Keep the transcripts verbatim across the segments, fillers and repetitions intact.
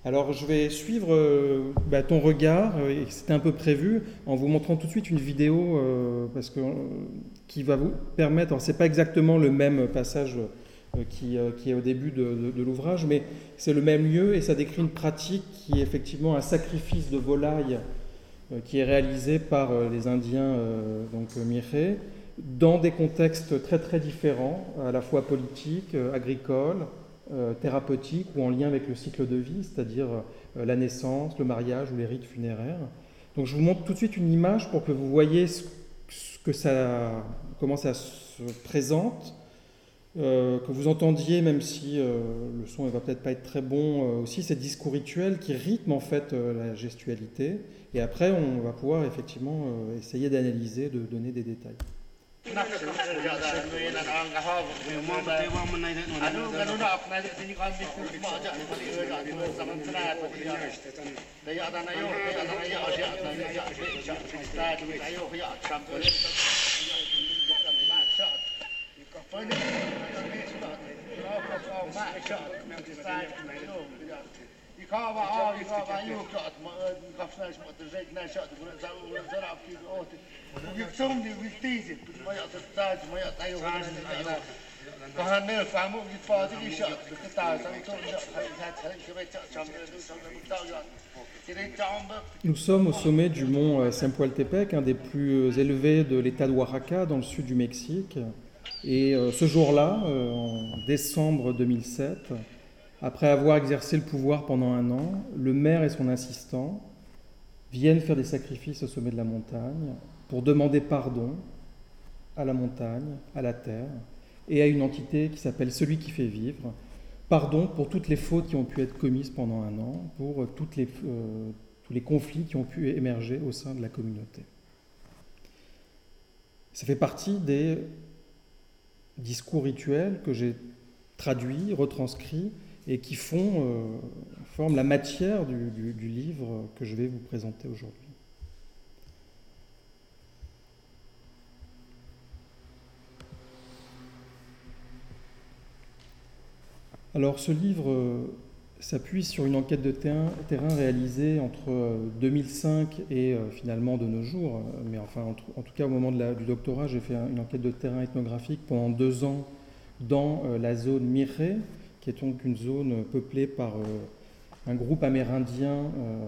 Alors je vais suivre euh, bah, ton regard, euh, et c'était un peu prévu, en vous montrant tout de suite une vidéo euh, parce que, euh, qui va vous permettre, alors c'est pas exactement le même passage euh, qui, euh, qui est au début de, de, de l'ouvrage, mais c'est le même lieu et ça décrit une pratique qui est effectivement un sacrifice de volaille euh, qui est réalisé par euh, les Indiens euh, donc Miré, dans des contextes très très différents, à la fois politiques, euh, agricoles, euh, thérapeutiques ou en lien avec le cycle de vie, c'est-à-dire euh, la naissance, le mariage ou les rites funéraires. Donc je vous montre tout de suite une image pour que vous voyez ce, ce que ça, comment ça se présente, euh, que vous entendiez, même si euh, le son ne va peut-être pas être très bon, euh, aussi ces discours rituels qui rythment en fait euh, la gestualité. Et après, on va pouvoir effectivement euh, essayer d'analyser, de donner des détails. Nous sommes au sommet du mont Sempoualtepec, un des plus élevés de l'état de Oaxaca, dans le sud du Mexique. Et euh, ce jour-là, euh, en décembre deux mille sept, après avoir exercé le pouvoir pendant un an, le maire et son assistant viennent faire des sacrifices au sommet de la montagne pour demander pardon à la montagne, à la terre et à une entité qui s'appelle Celui qui fait vivre. Pardon pour toutes les fautes qui ont pu être commises pendant un an, pour toutes les, euh, tous les conflits qui ont pu émerger au sein de la communauté. Ça fait partie des discours rituels que j'ai traduits, retranscrits et qui font, euh, forment la matière du, du, du livre que je vais vous présenter aujourd'hui. Alors ce livre euh, s'appuie sur une enquête de terrain, terrain réalisée entre euh, deux mille cinq et euh, finalement de nos jours, euh, mais enfin en, en tout cas au moment de la, du doctorat, j'ai fait un, une enquête de terrain ethnographique pendant deux ans dans euh, la zone Miré, qui est donc une zone peuplée par euh, un groupe amérindien euh,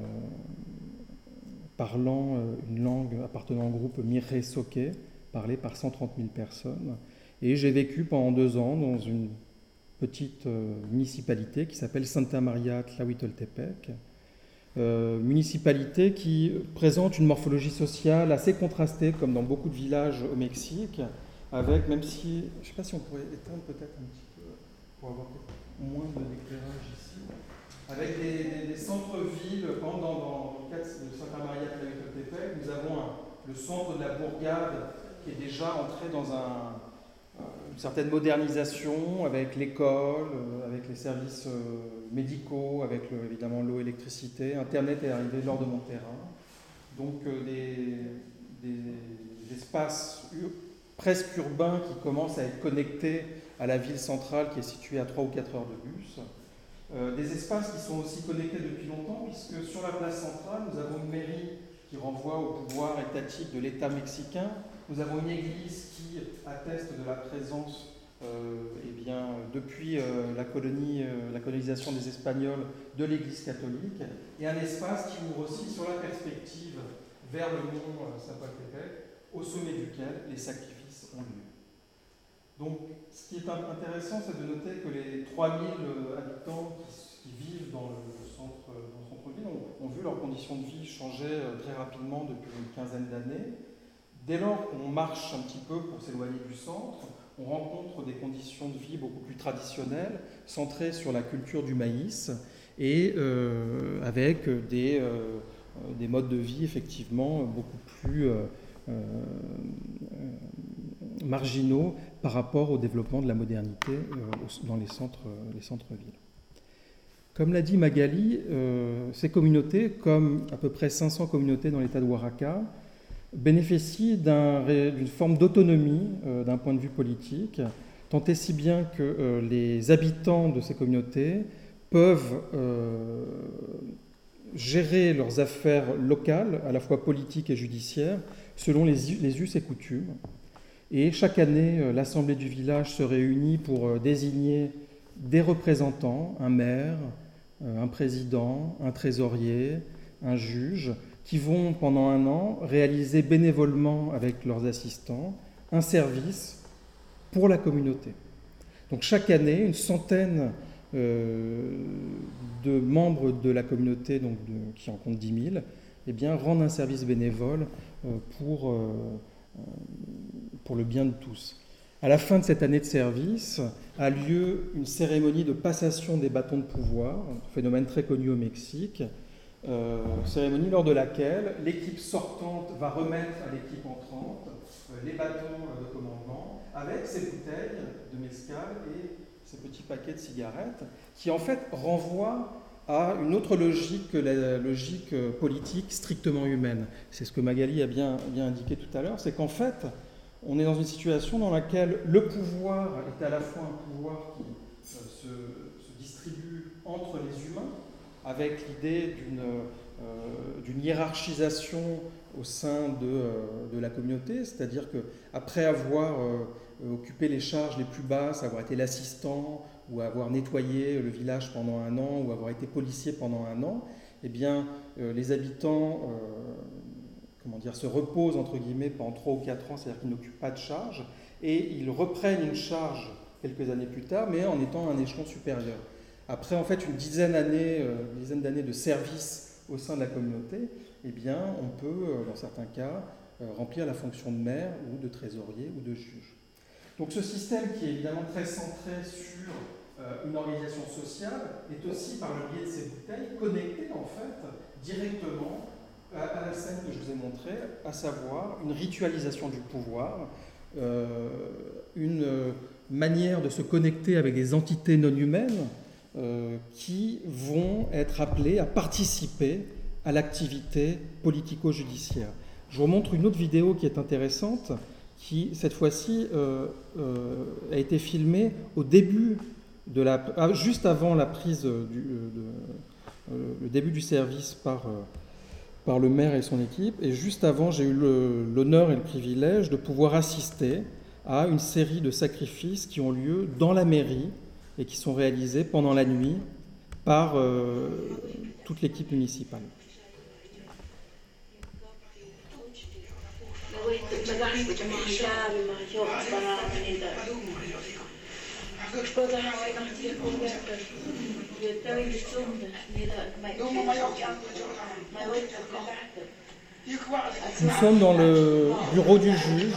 parlant euh, une langue appartenant au groupe Miré-Soké, parlée par cent trente mille personnes. Et j'ai vécu pendant deux ans dans une petite euh, municipalité qui s'appelle Santa Maria Tlahuitoltepec, euh, municipalité qui présente une morphologie sociale assez contrastée, comme dans beaucoup de villages au Mexique, avec, même si, je ne sais pas si on pourrait éteindre peut-être un petit peu, pour avoir moins d'éclairage ici, avec des, des, des centres-villes, comme dans, dans le cas de Santa Maria Tlahuitoltepec, nous avons un, le centre de la bourgade qui est déjà entré dans un, une certaine modernisation avec l'école, avec les services médicaux, avec le, évidemment l'eau, l'électricité. Internet est arrivé lors de mon terrain. Donc des, des, des espaces presque urbains qui commencent à être connectés à la ville centrale qui est située à trois ou quatre heures de bus. Euh, des espaces qui sont aussi connectés depuis longtemps, puisque sur la place centrale, nous avons une mairie qui renvoie au pouvoir étatique de l'État mexicain. Nous avons une église qui atteste de la présence, euh, eh bien, depuis euh, la, colonie, euh, la colonisation des Espagnols, de l'église catholique, et un espace qui ouvre aussi sur la perspective vers le mont euh, Sempoualtepec, au sommet duquel les sacrifices ont lieu. Donc, ce qui est intéressant, c'est de noter que les trois mille habitants qui, qui vivent dans le centre, dans le centre-ville ont, ont vu leurs conditions de vie changer très rapidement depuis une quinzaine d'années. Dès lors qu'on marche un petit peu pour s'éloigner du centre, on rencontre des conditions de vie beaucoup plus traditionnelles, centrées sur la culture du maïs et euh, avec des, euh, des modes de vie effectivement beaucoup plus euh, euh, marginaux par rapport au développement de la modernité euh, dans les, centres, les centres-villes. Comme l'a dit Magali, euh, ces communautés, comme à peu près cinq cents communautés dans l'état de Oaxaca, bénéficient d'un, d'une forme d'autonomie euh, d'un point de vue politique, tant et si bien que euh, les habitants de ces communautés peuvent euh, gérer leurs affaires locales, à la fois politiques et judiciaires, selon les, les us et coutumes. Et chaque année, l'Assemblée du village se réunit pour désigner des représentants, un maire, un président, un trésorier, un juge, qui vont pendant un an réaliser bénévolement avec leurs assistants un service pour la communauté. Donc chaque année, une centaine euh, de membres de la communauté, donc de, qui en compte dix mille, eh bien, rendent un service bénévole euh, pour, euh, pour le bien de tous. À la fin de cette année de service a lieu une cérémonie de passation des bâtons de pouvoir, un phénomène très connu au Mexique, euh, cérémonie lors de laquelle l'équipe sortante va remettre à l'équipe entrante euh, les bâtons de commandement avec ses bouteilles de mezcal et ces petits paquets de cigarettes qui en fait renvoient à une autre logique que la logique politique strictement humaine. C'est ce que Magali a bien, bien indiqué tout à l'heure, c'est qu'en fait, on est dans une situation dans laquelle le pouvoir est à la fois un pouvoir qui euh, se, se distribue entre les humains, avec l'idée d'une, euh, d'une hiérarchisation au sein de, euh, de la communauté, c'est-à-dire qu'après avoir euh, occupé les charges les plus basses, avoir été l'assistant, ou avoir nettoyé le village pendant un an, ou avoir été policier pendant un an, eh bien, euh, les habitants euh, comment dire, se reposent entre guillemets pendant trois ou quatre ans, c'est-à-dire qu'ils n'occupent pas de charge, et ils reprennent une charge quelques années plus tard, mais en étant à un échelon supérieur. Après en fait une dizaine d'années, euh, une dizaine d'années de service au sein de la communauté, eh bien, on peut, euh, dans certains cas, euh, remplir la fonction de maire ou de trésorier ou de juge. Donc ce système qui est évidemment très centré sur euh, une organisation sociale est aussi, par le biais de ces bouteilles, connecté en fait directement à, à la scène que je vous ai montrée, à savoir une ritualisation du pouvoir, euh, une manière de se connecter avec des entités non humaines euh, qui vont être appelées à participer à l'activité politico-judiciaire. Je vous montre une autre vidéo qui est intéressante, qui, cette fois-ci, euh, euh, a été filmée au début de la, juste avant la prise du de, euh, le début du service par, euh, par le maire et son équipe, et juste avant, j'ai eu le, l'honneur et le privilège de pouvoir assister à une série de sacrifices qui ont lieu dans la mairie et qui sont réalisés pendant la nuit par euh, toute l'équipe municipale. Nous sommes dans le bureau du juge.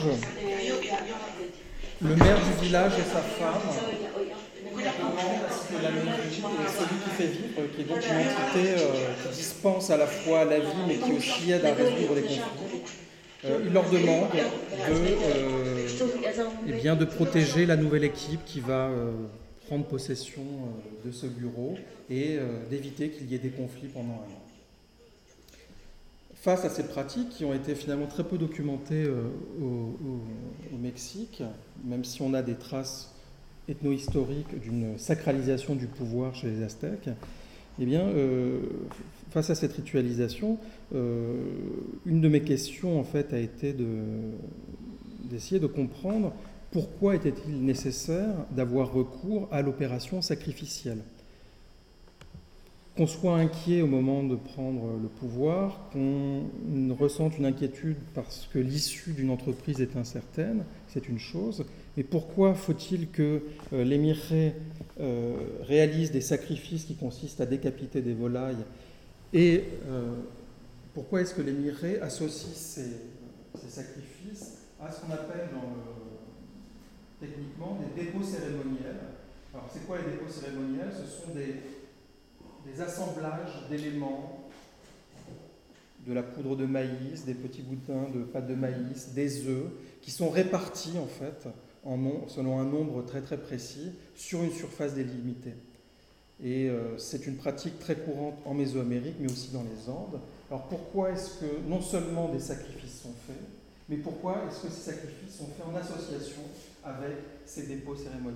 Le maire du village et sa femme demandent à ce que la mairie, celui qui fait vivre, qui est donc une entité euh, qui dispense à la fois la vie mais qui aussi aide à résoudre les conflits, euh, il leur demande de, euh, eh bien, de protéger la nouvelle équipe qui va euh, prendre possession euh, de ce bureau et euh, d'éviter qu'il y ait des conflits pendant un an. Face à ces pratiques qui ont été finalement très peu documentées euh, au, au, au Mexique, même si on a des traces ethno-historiques d'une sacralisation du pouvoir chez les Aztèques, eh bien, euh, face à cette ritualisation, euh, une de mes questions en fait a été de, d'essayer de comprendre pourquoi était-il nécessaire d'avoir recours à l'opération sacrificielle. Qu'on soit inquiet au moment de prendre le pouvoir, qu'on ressente une inquiétude parce que l'issue d'une entreprise est incertaine, c'est une chose. Mais pourquoi faut-il que euh, l'émiret euh, réalise des sacrifices qui consistent à décapiter des volailles? Et euh, pourquoi est-ce que l'émiret associe ces, ces sacrifices à ce qu'on appelle dans le, techniquement des dépôts cérémoniels? Alors c'est quoi les dépôts cérémoniels? Ce sont des des assemblages d'éléments, de la poudre de maïs, des petits boudins de pâte de maïs, des œufs, qui sont répartis en fait, en nom, selon un nombre très très précis, sur une surface délimitée. Et euh, c'est une pratique très courante en Mésoamérique, mais aussi dans les Andes. Alors pourquoi est-ce que non seulement des sacrifices sont faits, mais pourquoi est-ce que ces sacrifices sont faits en association avec ces dépôts cérémoniels?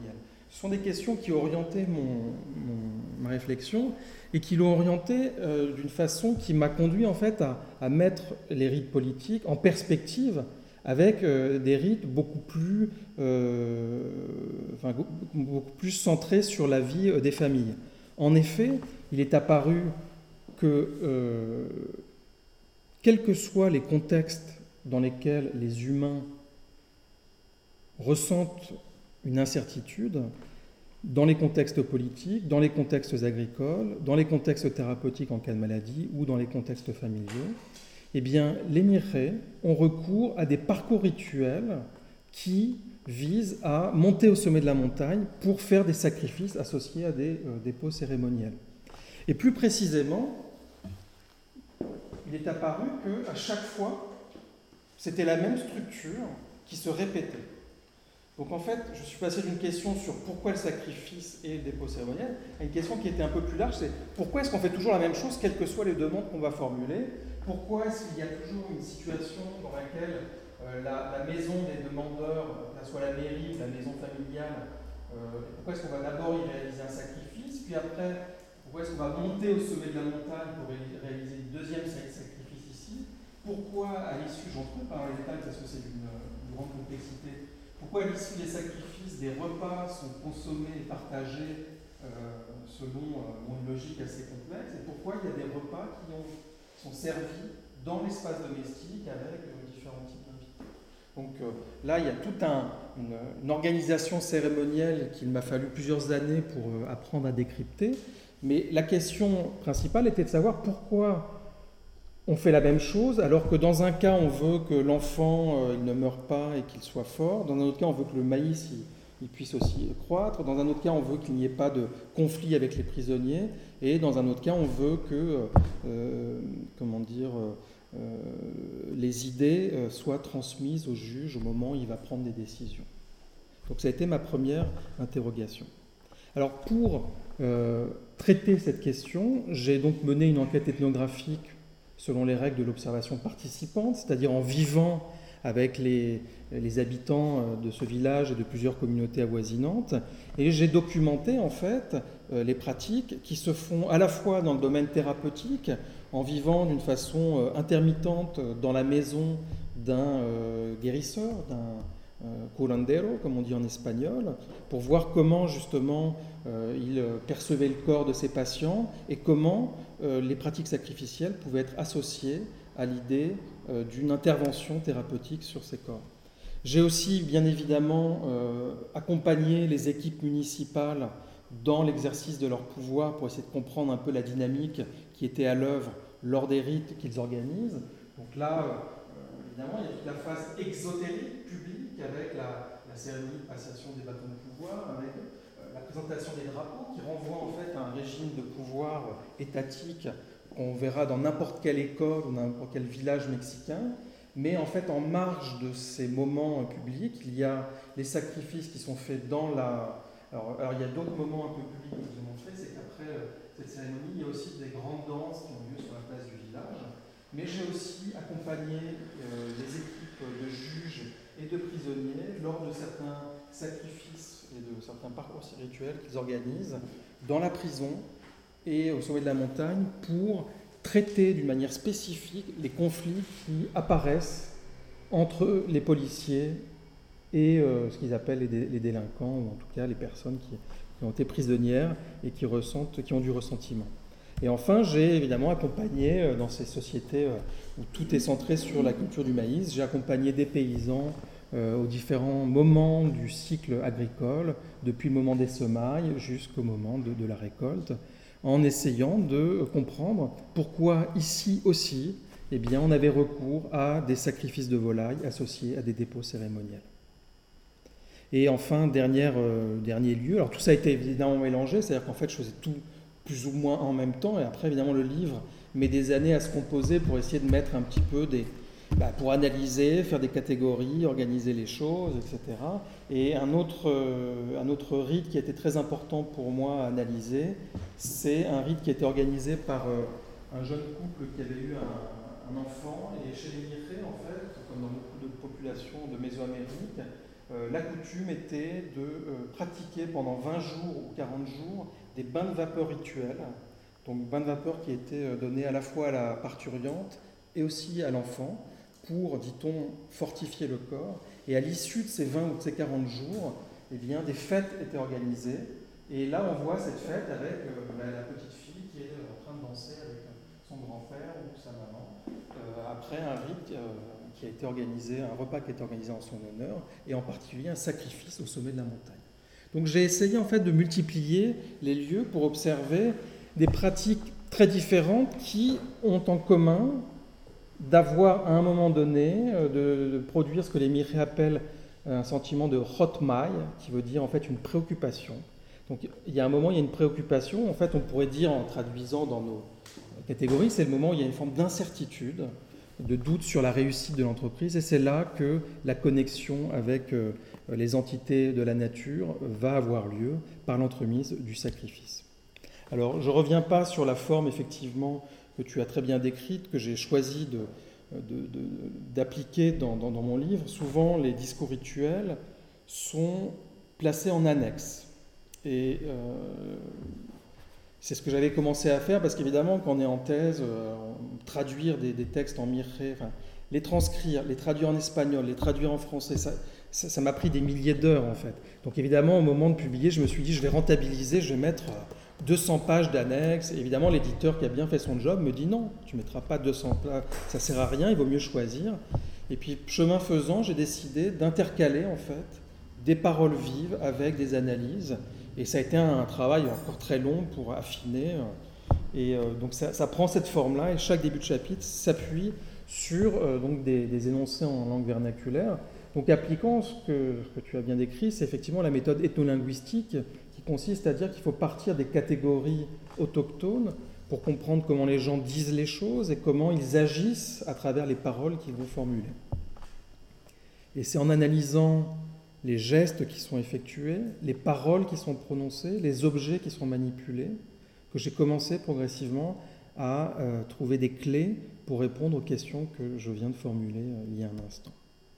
Ce sont des questions qui ont orienté mon, mon, ma réflexion et qui l'ont orienté euh, d'une façon qui m'a conduit en fait à, à mettre les rites politiques en perspective avec euh, des rites beaucoup plus, euh, enfin, beaucoup plus centrés sur la vie euh, des familles. En effet, il est apparu que, euh, quels que soient les contextes dans lesquels les humains ressentent une incertitude, dans les contextes politiques, dans les contextes agricoles, dans les contextes thérapeutiques en cas de maladie ou dans les contextes familiaux, eh bien, les Mirhé ont recours à des parcours rituels qui visent à monter au sommet de la montagne pour faire des sacrifices associés à des euh, dépôts cérémoniels. Et plus précisément, il est apparu qu'à chaque fois, c'était la même structure qui se répétait. Donc en fait, je suis passé d'une question sur pourquoi le sacrifice et le dépôt cérémoniel à une question qui était un peu plus large, c'est pourquoi est-ce qu'on fait toujours la même chose, quelles que soient les demandes qu'on va formuler? Pourquoi est-ce qu'il y a toujours une situation dans laquelle euh, la, la maison des demandeurs, que ce soit la mairie ou la maison familiale, euh, pourquoi est-ce qu'on va d'abord y réaliser un sacrifice, puis après, pourquoi est-ce qu'on va monter au sommet de la montagne pour ré- réaliser le deuxième sacrifice ici? Pourquoi à l'issue, j'en trouve par les détails parce que c'est d'une grande complexité, pourquoi à l'issue des sacrifices, des repas sont consommés et partagés euh, selon euh, une logique assez complexe, et pourquoi il y a des repas qui ont sont servis dans l'espace domestique avec euh, différents types d'invités. Donc euh, là, il y a toute un, une, une organisation cérémonielle qu'il m'a fallu plusieurs années pour euh, apprendre à décrypter. Mais la question principale était de savoir pourquoi on fait la même chose, alors que dans un cas, on veut que l'enfant euh, il ne meure pas et qu'il soit fort. Dans un autre cas, on veut que le maïs il, il puisse aussi croître. Dans un autre cas, on veut qu'il n'y ait pas de conflit avec les prisonniers. Et dans un autre cas, on veut que, euh, comment dire, euh, les idées euh, soient transmises au juge au moment où il va prendre des décisions. Donc ça a été ma première interrogation. Alors pour euh, traiter cette question, j'ai donc mené une enquête ethnographique selon les règles de l'observation participante, c'est-à-dire en vivant avec les, les habitants de ce village et de plusieurs communautés avoisinantes. Et j'ai documenté en fait les pratiques qui se font à la fois dans le domaine thérapeutique, en vivant d'une façon intermittente dans la maison d'un euh, guérisseur, d'un euh, curandero, comme on dit en espagnol, pour voir comment justement euh, il percevait le corps de ses patients et comment euh, les pratiques sacrificielles pouvaient être associées à l'idée euh, d'une intervention thérapeutique sur ces corps. J'ai aussi, bien évidemment, euh, accompagné les équipes municipales dans l'exercice de leur pouvoir pour essayer de comprendre un peu la dynamique qui était à l'œuvre lors des rites qu'ils organisent. Donc là, euh, évidemment, il y a toute la phase exotérique, publique, avec la, la cérémonie de passation des bâtons de pouvoir, avec euh, la présentation des drapeaux qui renvoie en fait à un régime de pouvoir étatique qu'on verra dans n'importe quelle école ou n'importe quel village mexicain. Mais en fait, en marge de ces moments publics, il y a les sacrifices qui sont faits dans la... Alors, alors il y a d'autres moments un peu publics que je vous ai montrés, c'est qu'après euh, cette cérémonie, il y a aussi des grandes danses qui ont lieu sur la place du village. Mais j'ai aussi accompagné euh, les équipes de juges et de prisonniers lors de certains sacrifices et de certains parcours rituels qu'ils organisent dans la prison et au sommet de la montagne pour traiter d'une manière spécifique les conflits qui apparaissent entre les policiers et euh, ce qu'ils appellent les, dé- les délinquants, ou en tout cas les personnes qui, qui ont été prisonnières et qui, ressentent, qui ont du ressentiment. Et enfin, j'ai évidemment accompagné euh, dans ces sociétés euh, où tout est centré sur la culture du maïs, j'ai accompagné des paysans euh, aux différents moments du cycle agricole, depuis le moment des semailles jusqu'au moment de, de la récolte, en essayant de comprendre pourquoi ici aussi, eh bien, on avait recours à des sacrifices de volailles associés à des dépôts cérémoniels. Et enfin, dernière, euh, dernier lieu, alors tout ça a été évidemment mélangé, c'est-à-dire qu'en fait je faisais tout plus ou moins en même temps, et après évidemment le livre met des années à se composer pour essayer de mettre un petit peu des... Bah, pour analyser, faire des catégories, organiser les choses, et cetera. Et un autre, euh, un autre rite qui a été très important pour moi à analyser, c'est un rite qui a été organisé par euh, un jeune couple qui avait eu un, un enfant, et chez les Mirhé, en fait, comme dans beaucoup de populations de Mésoamérique, euh, la coutume était de euh, pratiquer pendant vingt jours ou quarante jours des bains de vapeur rituels. Donc bains de vapeur qui étaient euh, donnés à la fois à la parturiente et aussi à l'enfant pour, dit-on, fortifier le corps. Et à l'issue de ces vingt ou de ces quarante jours, eh bien, des fêtes étaient organisées. Et là, on voit cette fête avec euh, la, la petite fille qui est en train de danser avec son grand-père ou sa maman, euh, après un rite euh, qui a été organisé, un repas qui a été organisé en son honneur, et en particulier un sacrifice au sommet de la montagne. Donc j'ai essayé en fait de multiplier les lieux pour observer des pratiques très différentes qui ont en commun d'avoir à un moment donné, de, de produire ce que les Miré appellent un sentiment de hotmai, qui veut dire en fait une préoccupation. Donc il y a un moment, il y a une préoccupation, en fait on pourrait dire en traduisant dans nos catégories, c'est le moment où il y a une forme d'incertitude, de doute sur la réussite de l'entreprise, et c'est là que la connexion avec euh, les entités de la nature va avoir lieu par l'entremise du sacrifice. Alors, je ne reviens pas sur la forme, effectivement, que tu as très bien décrite, que j'ai choisi de, de, de, d'appliquer dans, dans, dans mon livre. Souvent, les discours rituels sont placés en annexe. Et euh, c'est ce que j'avais commencé à faire, parce qu'évidemment, quand on est en thèse, euh, traduire des, des textes en miré, enfin, les transcrire, les traduire en espagnol, les traduire en français, ça, ça, ça m'a pris des milliers d'heures, en fait. Donc évidemment, au moment de publier, je me suis dit, je vais rentabiliser, je vais mettre deux cents pages d'annexes. Évidemment, l'éditeur qui a bien fait son job me dit, non, tu ne mettras pas deux cents pages, ça ne sert à rien, il vaut mieux choisir. Et puis, chemin faisant, j'ai décidé d'intercaler, en fait, des paroles vives avec des analyses. Et ça a été un travail encore très long pour affiner. Et euh, donc ça, ça prend cette forme-là, et chaque début de chapitre s'appuie sur euh, donc des, des énoncés en langue vernaculaire. Donc appliquant ce que, ce que tu as bien décrit, c'est effectivement la méthode ethnolinguistique qui consiste à dire qu'il faut partir des catégories autochtones pour comprendre comment les gens disent les choses et comment ils agissent à travers les paroles qu'ils vont formuler. Et c'est en analysant les gestes qui sont effectués, les paroles qui sont prononcées, les objets qui sont manipulés, que j'ai commencé progressivement à euh, trouver des clés pour répondre aux questions que je viens de formuler euh, il y a un instant.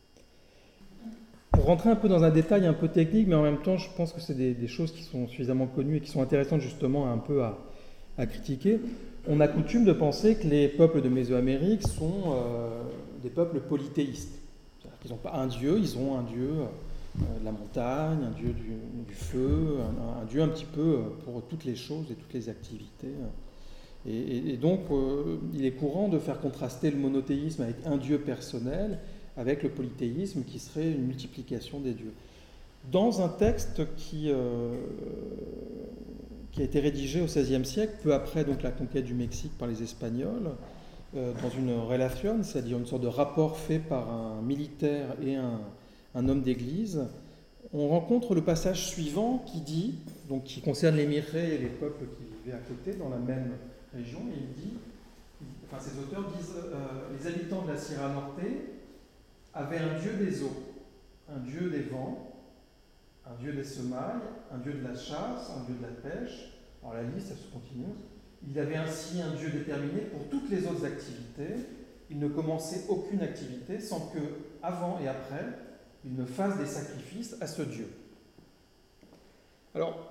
Pour rentrer un peu dans un détail un peu technique, mais en même temps, je pense que c'est des, des choses qui sont suffisamment connues et qui sont intéressantes justement un peu à, à critiquer. On a coutume de penser que les peuples de Mésoamérique sont euh, des peuples polythéistes. C'est-à-dire qu'ils n'ont pas un dieu, ils ont un dieu euh, de la montagne, un dieu du, du feu, un, un dieu un petit peu pour toutes les choses et toutes les activités. Et, et, et donc, euh, il est courant de faire contraster le monothéisme avec un dieu personnel avec le polythéisme qui serait une multiplication des dieux. Dans un texte qui, euh, qui a été rédigé au seizième siècle, peu après donc, la conquête du Mexique par les Espagnols, euh, dans une relation, c'est-à-dire une sorte de rapport fait par un militaire et un, un homme d'église, on rencontre le passage suivant qui dit, donc qui concerne les Mirés et les peuples qui vivaient à côté dans la même région, et il dit, enfin ces auteurs disent, euh, les habitants de la Sierra Norte avait un dieu des eaux, un dieu des vents, un dieu des semailles, un dieu de la chasse, un dieu de la pêche. Alors la liste, elle se continue. Il avait ainsi un dieu déterminé pour toutes les autres activités. Il ne commençait aucune activité sans que, avant et après, il ne fasse des sacrifices à ce dieu. Alors,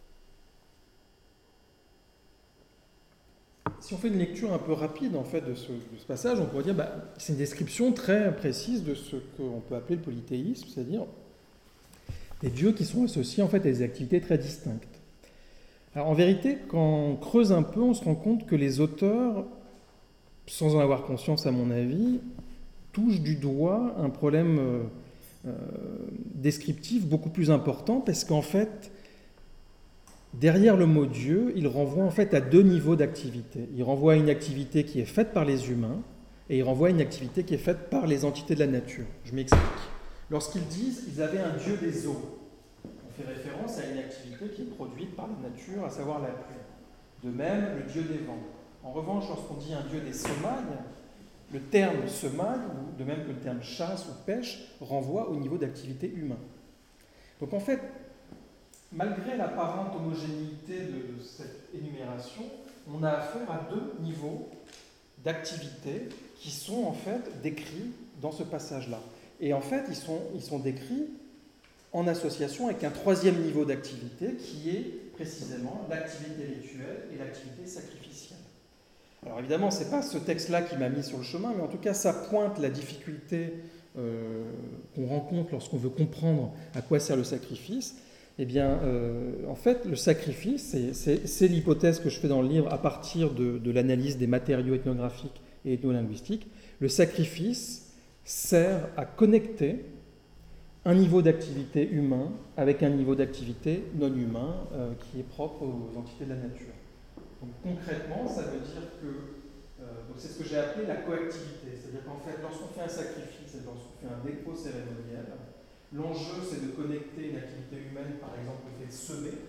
si on fait une lecture un peu rapide en fait, de, ce, de ce passage, on pourrait dire que bah, c'est une description très précise de ce qu'on peut appeler le polythéisme, c'est-à-dire des dieux qui sont associés en fait, à des activités très distinctes. Alors en vérité, quand on creuse un peu, on se rend compte que les auteurs, sans en avoir conscience à mon avis, touchent du doigt un problème euh, euh, descriptif beaucoup plus important, parce qu'en fait, derrière le mot Dieu, il renvoie en fait à deux niveaux d'activité. Il renvoie à une activité qui est faite par les humains et il renvoie à une activité qui est faite par les entités de la nature. Je m'explique. Lorsqu'ils disent qu'ils avaient un dieu des eaux, on fait référence à une activité qui est produite par la nature, à savoir la pluie. De même, le dieu des vents. En revanche, lorsqu'on dit un dieu des semailles, le terme semaille, ou de même que le terme chasse ou pêche, renvoie au niveau d'activité humain. Donc en fait, malgré l'apparente homogénéité de cette énumération, on a affaire à deux niveaux d'activité qui sont en fait décrits dans ce passage-là. Et en fait, ils sont, ils sont décrits en association avec un troisième niveau d'activité qui est précisément l'activité rituelle et l'activité sacrificielle. Alors évidemment, ce n'est pas ce texte-là qui m'a mis sur le chemin, mais en tout cas, ça pointe la difficulté euh, qu'on rencontre lorsqu'on veut comprendre à quoi sert le sacrifice. Eh bien, euh, en fait, le sacrifice, c'est, c'est, c'est l'hypothèse que je fais dans le livre à partir de, de l'analyse des matériaux ethnographiques et ethnolinguistiques. Le sacrifice sert à connecter un niveau d'activité humain avec un niveau d'activité non humain euh, qui est propre aux entités de la nature. Donc concrètement, ça veut dire que, euh, donc c'est ce que j'ai appelé la coactivité, c'est-à-dire qu'en fait, lorsqu'on fait un sacrifice, lorsqu'on fait un dépôt cérémoniel, l'enjeu, c'est de connecter une activité humaine, par exemple le fait de semer,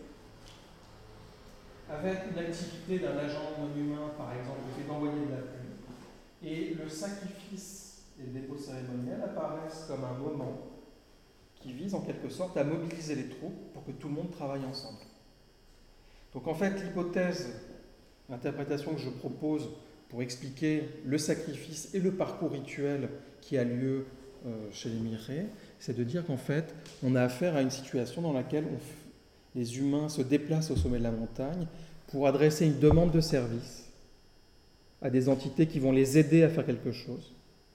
avec une activité d'un agent non humain, par exemple le fait d'envoyer de la pluie. Et le sacrifice et le dépôt cérémoniel apparaissent comme un moment qui vise en quelque sorte à mobiliser les troupes pour que tout le monde travaille ensemble. Donc en fait, l'hypothèse, l'interprétation que je propose pour expliquer le sacrifice et le parcours rituel qui a lieu euh, chez les Miré, c'est de dire qu'en fait, on a affaire à une situation dans laquelle on f... les humains se déplacent au sommet de la montagne pour adresser une demande de service à des entités qui vont les aider à faire quelque chose.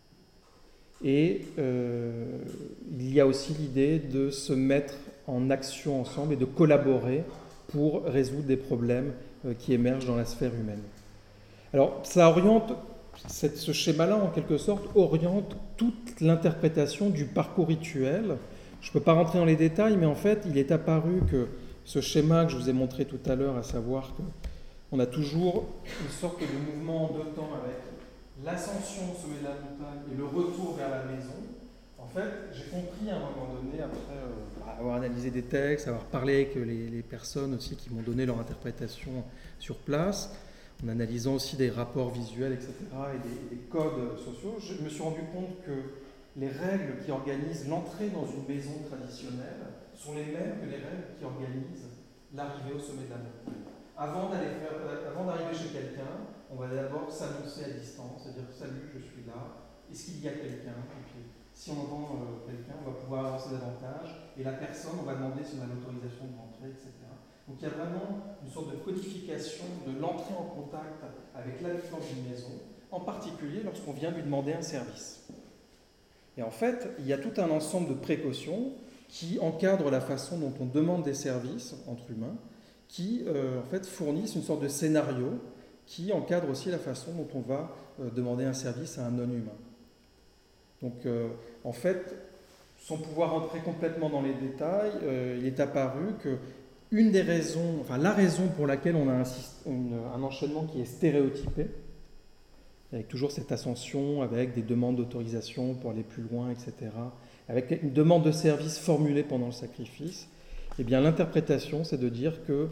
Et euh, il y a aussi l'idée de se mettre en action ensemble et de collaborer pour résoudre des problèmes euh, qui émergent dans la sphère humaine. Alors, ça oriente, cette, ce schéma-là, en quelque sorte, oriente toute l'interprétation du parcours rituel. Je ne peux pas rentrer dans les détails, mais en fait, il est apparu que ce schéma que je vous ai montré tout à l'heure, à savoir qu'on a toujours une sorte de mouvement en deux temps avec l'ascension au sommet de la montagne et le retour vers la maison. En fait, j'ai compris à un moment donné, après euh, avoir analysé des textes, avoir parlé avec les, les personnes aussi qui m'ont donné leur interprétation sur place, en analysant aussi des rapports visuels, et cetera, et des, des codes sociaux, je me suis rendu compte que les règles qui organisent l'entrée dans une maison traditionnelle sont les mêmes que les règles qui organisent l'arrivée au sommet de la montagne. Avant, d'aller faire, avant d'arriver chez quelqu'un, on va d'abord s'annoncer à distance, c'est-à dire « Salut, je suis là, est-ce qu'il y a quelqu'un ?» Et puis, si on entend euh, quelqu'un, on va pouvoir avancer davantage, et la personne, on va demander si on a l'autorisation de rentrer, et cetera. Donc il y a vraiment une sorte de codification de l'entrée en contact avec l'habitant d'une maison, en particulier lorsqu'on vient lui demander un service. Et en fait, il y a tout un ensemble de précautions qui encadrent la façon dont on demande des services entre humains, qui euh, en fait fournissent une sorte de scénario qui encadre aussi la façon dont on va euh, demander un service à un non-humain. Donc euh, en fait, sans pouvoir rentrer complètement dans les détails, euh, il est apparu que une des raisons, enfin la raison pour laquelle on a un, une, un enchaînement qui est stéréotypé, avec toujours cette ascension, avec des demandes d'autorisation pour aller plus loin, et cetera, avec une demande de service formulée pendant le sacrifice, eh bien l'interprétation, c'est de dire que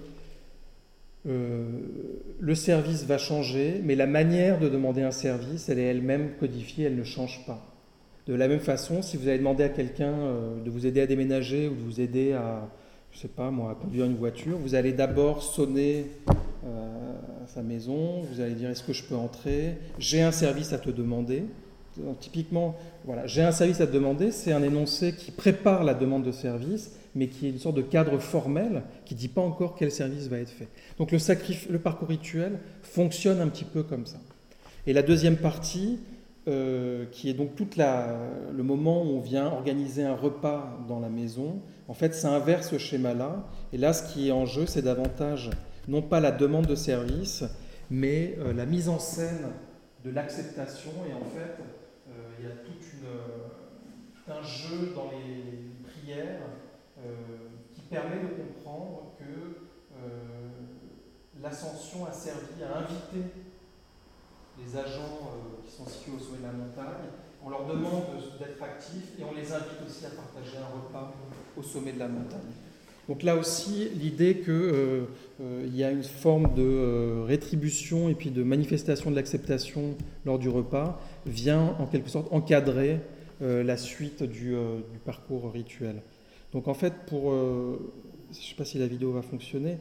euh, le service va changer, mais la manière de demander un service, elle est elle-même codifiée, elle ne change pas. De la même façon, si vous allez demander à quelqu'un euh, de vous aider à déménager ou de vous aider à, je sais pas moi, à conduire une voiture, vous allez d'abord sonner euh, à sa maison, vous allez dire est-ce que je peux entrer, j'ai un service à te demander. Donc, typiquement, voilà, j'ai un service à te demander, c'est un énoncé qui prépare la demande de service, mais qui est une sorte de cadre formel qui ne dit pas encore quel service va être fait. Donc le, sacrif- le parcours rituel fonctionne un petit peu comme ça. Et la deuxième partie, euh, qui est donc tout le moment où on vient organiser un repas dans la maison, en fait ça inverse ce schéma-là. Et là, ce qui est en jeu, c'est davantage, non pas la demande de service, mais euh, la mise en scène de l'acceptation. Et en fait, euh, il y a toute une, tout un jeu dans les prières Euh, qui permet de comprendre que euh, l'ascension a servi à inviter les agents euh, qui sont situés au sommet de la montagne. On leur demande d'être actifs et on les invite aussi à partager un repas au sommet de la montagne. Donc là aussi, l'idée qu'il euh, euh, y a une forme de euh, rétribution et puis de manifestation de l'acceptation lors du repas vient en quelque sorte encadrer euh, la suite du, euh, du parcours rituel. Donc en fait, pour, euh, je ne sais pas si la vidéo va fonctionner,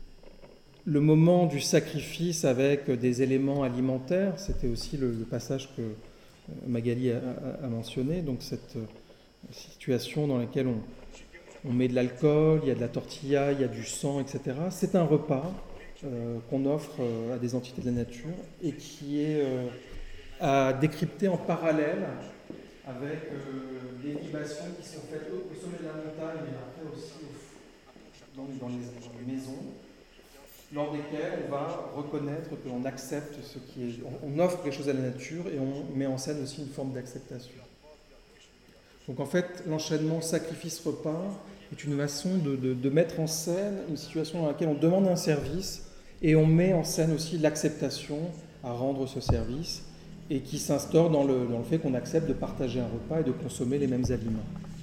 le moment du sacrifice avec des éléments alimentaires, c'était aussi le, le passage que Magali a, a, a mentionné, donc cette euh, situation dans laquelle on, on met de l'alcool, il y a de la tortilla, il y a du sang, et cetera. C'est un repas euh, qu'on offre euh, à des entités de la nature et qui est euh, à décrypter en parallèle avec euh, des libations qui sont faites au, au sommet de la montagne et après aussi au, dans, dans, les, dans les maisons, lors desquelles on va reconnaître que l'on accepte ce qui est... On, on offre quelque chose à la nature et on met en scène aussi une forme d'acceptation. Donc en fait, l'enchaînement sacrifice-repas est une façon de, de, de mettre en scène une situation dans laquelle on demande un service et on met en scène aussi l'acceptation à rendre ce service et qui s'instaure dans le, dans le fait qu'on accepte de partager un repas et de consommer les mêmes aliments.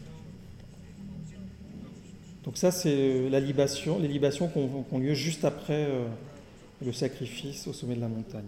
Donc ça, c'est la libation, les libations qui ont, qui ont lieu juste après euh, le sacrifice au sommet de la montagne.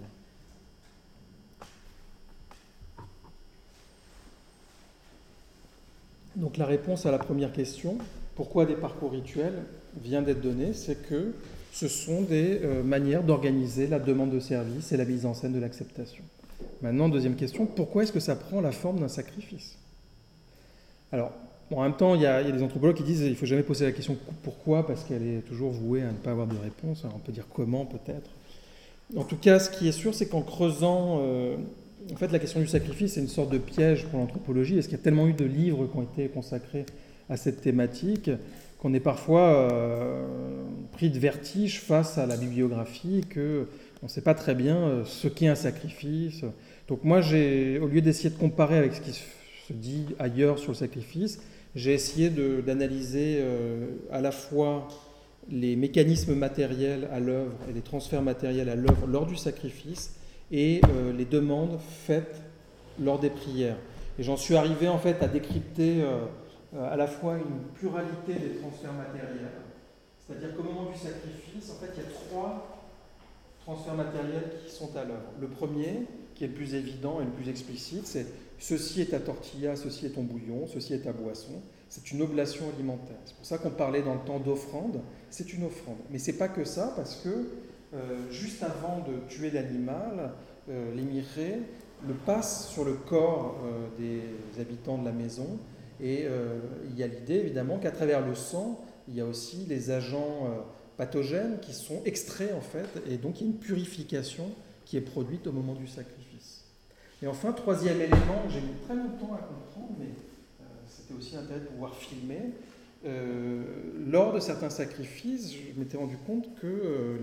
Donc la réponse à la première question, pourquoi des parcours rituels, vient d'être donnée, c'est que ce sont des euh, manières d'organiser la demande de service et la mise en scène de l'acceptation. Maintenant, deuxième question, pourquoi est-ce que ça prend la forme d'un sacrifice ? Alors, bon, en même temps, il y, a, il y a des anthropologues qui disent qu'il ne faut jamais poser la question pourquoi, parce qu'elle est toujours vouée à ne pas avoir de réponse. Alors, on peut dire comment, peut-être. En tout cas, ce qui est sûr, c'est qu'en creusant... Euh, en fait, la question du sacrifice, c'est une sorte de piège pour l'anthropologie, parce qu'il y a tellement eu de livres qui ont été consacrés à cette thématique qu'on est parfois euh, pris de vertige face à la bibliographie, qu'on ne sait pas très bien ce qu'est un sacrifice. Donc moi, j'ai, au lieu d'essayer de comparer avec ce qui se dit ailleurs sur le sacrifice, j'ai essayé de, d'analyser euh, à la fois les mécanismes matériels à l'œuvre et les transferts matériels à l'œuvre lors du sacrifice, et euh, les demandes faites lors des prières. Et j'en suis arrivé en fait à décrypter euh, à la fois une pluralité des transferts matériels, c'est-à-dire qu'au moment du sacrifice, en fait, il y a trois transferts matériels qui sont à l'œuvre. Le premier, qui est le plus évident et le plus explicite, c'est ceci est ta tortilla, ceci est ton bouillon, ceci est ta boisson. C'est une oblation alimentaire. C'est pour ça qu'on parlait dans le temps d'offrande. C'est une offrande. Mais c'est pas que ça, parce que Euh, juste avant de tuer l'animal, euh, l'émiré le passe sur le corps euh, des habitants de la maison et euh, il y a l'idée évidemment qu'à travers le sang, il y a aussi les agents euh, pathogènes qui sont extraits en fait et donc il y a une purification qui est produite au moment du sacrifice. Et enfin, troisième élément que j'ai mis très longtemps à comprendre, mais euh, c'était aussi l'intérêt de pouvoir filmer. Euh, lors de certains sacrifices, je m'étais rendu compte que euh,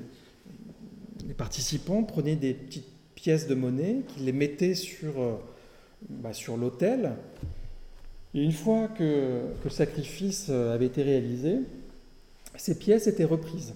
les, les participants prenaient des petites pièces de monnaie, qu'ils les mettaient sur, euh, bah, sur l'autel. Et une fois que, que le sacrifice avait été réalisé, ces pièces étaient reprises.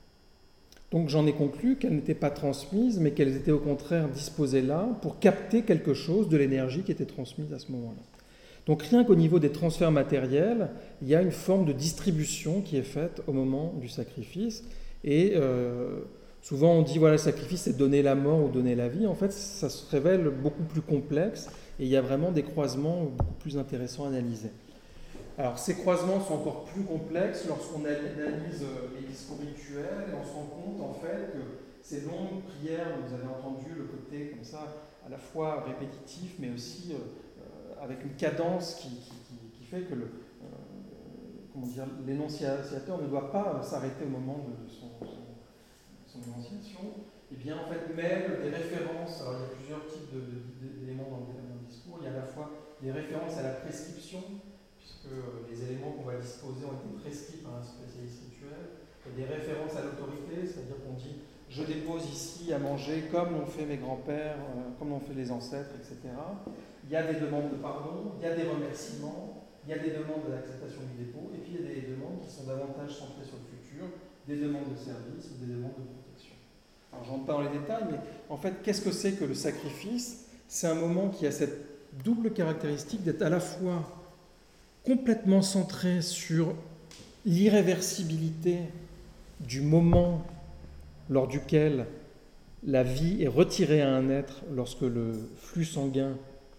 Donc j'en ai conclu qu'elles n'étaient pas transmises, mais qu'elles étaient au contraire disposées là pour capter quelque chose de l'énergie qui était transmise à ce moment-là. Donc rien qu'au niveau des transferts matériels, il y a une forme de distribution qui est faite au moment du sacrifice. Et euh, souvent on dit voilà, le sacrifice c'est donner la mort ou donner la vie. En fait, ça se révèle beaucoup plus complexe et il y a vraiment des croisements beaucoup plus intéressants à analyser. Alors ces croisements sont encore plus complexes lorsqu'on analyse les discours rituels et on se rend compte en fait que ces longues prières, vous avez entendu le côté comme ça à la fois répétitif mais aussi euh, avec une cadence qui, qui, qui fait que le, euh, comment dire, l'énonciateur ne doit pas s'arrêter au moment de son, son, son énonciation, et bien en fait mêle des références. Alors il y a plusieurs types de, de, d'éléments dans le, dans le discours. Il y a à la fois des références à la prescription, puisque les éléments qu'on va disposer ont été prescrits par un spécialiste rituel, et des références à l'autorité, c'est-à-dire qu'on dit je dépose ici à manger comme l'ont fait mes grands-pères, euh, comme l'ont fait les ancêtres, et cetera. Il y a des demandes de pardon, il y a des remerciements, il y a des demandes d'acceptation du dépôt, et puis il y a des demandes qui sont davantage centrées sur le futur, des demandes de service ou des demandes de protection. Alors je ne rentre pas dans les détails, mais en fait, qu'est-ce que c'est que le sacrifice ? C'est un moment qui a cette double caractéristique d'être à la fois complètement centré sur l'irréversibilité du moment lors duquel la vie est retirée à un être lorsque le flux sanguin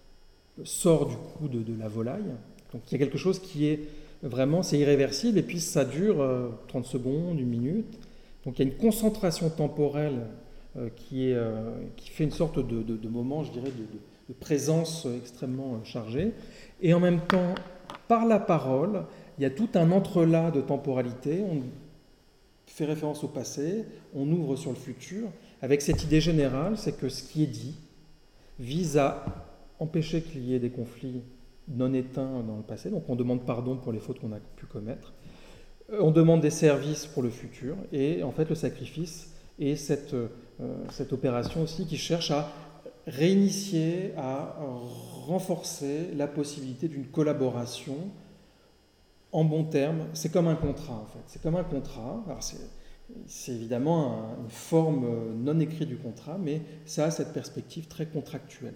sort du cou de, de la volaille. Donc il y a quelque chose qui est vraiment, c'est irréversible, et puis ça dure euh, trente secondes, une minute. Donc il y a une concentration temporelle euh, qui, est, euh, qui fait une sorte de, de, de moment, je dirais, de, de, de présence extrêmement euh, chargée. Et en même temps, par la parole, il y a tout un entrelac de temporalité. On fait référence au passé, on ouvre sur le futur, avec cette idée générale, c'est que ce qui est dit vise à empêcher qu'il y ait des conflits non éteints dans le passé. Donc on demande pardon pour les fautes qu'on a pu commettre. On demande des services pour le futur. Et en fait, le sacrifice est cette, euh, cette opération aussi qui cherche à réinitier, à renforcer la possibilité d'une collaboration en bons termes. C'est comme un contrat, en fait. C'est comme un contrat. Alors c'est, c'est évidemment un, une forme non écrite du contrat, mais ça a cette perspective très contractuelle.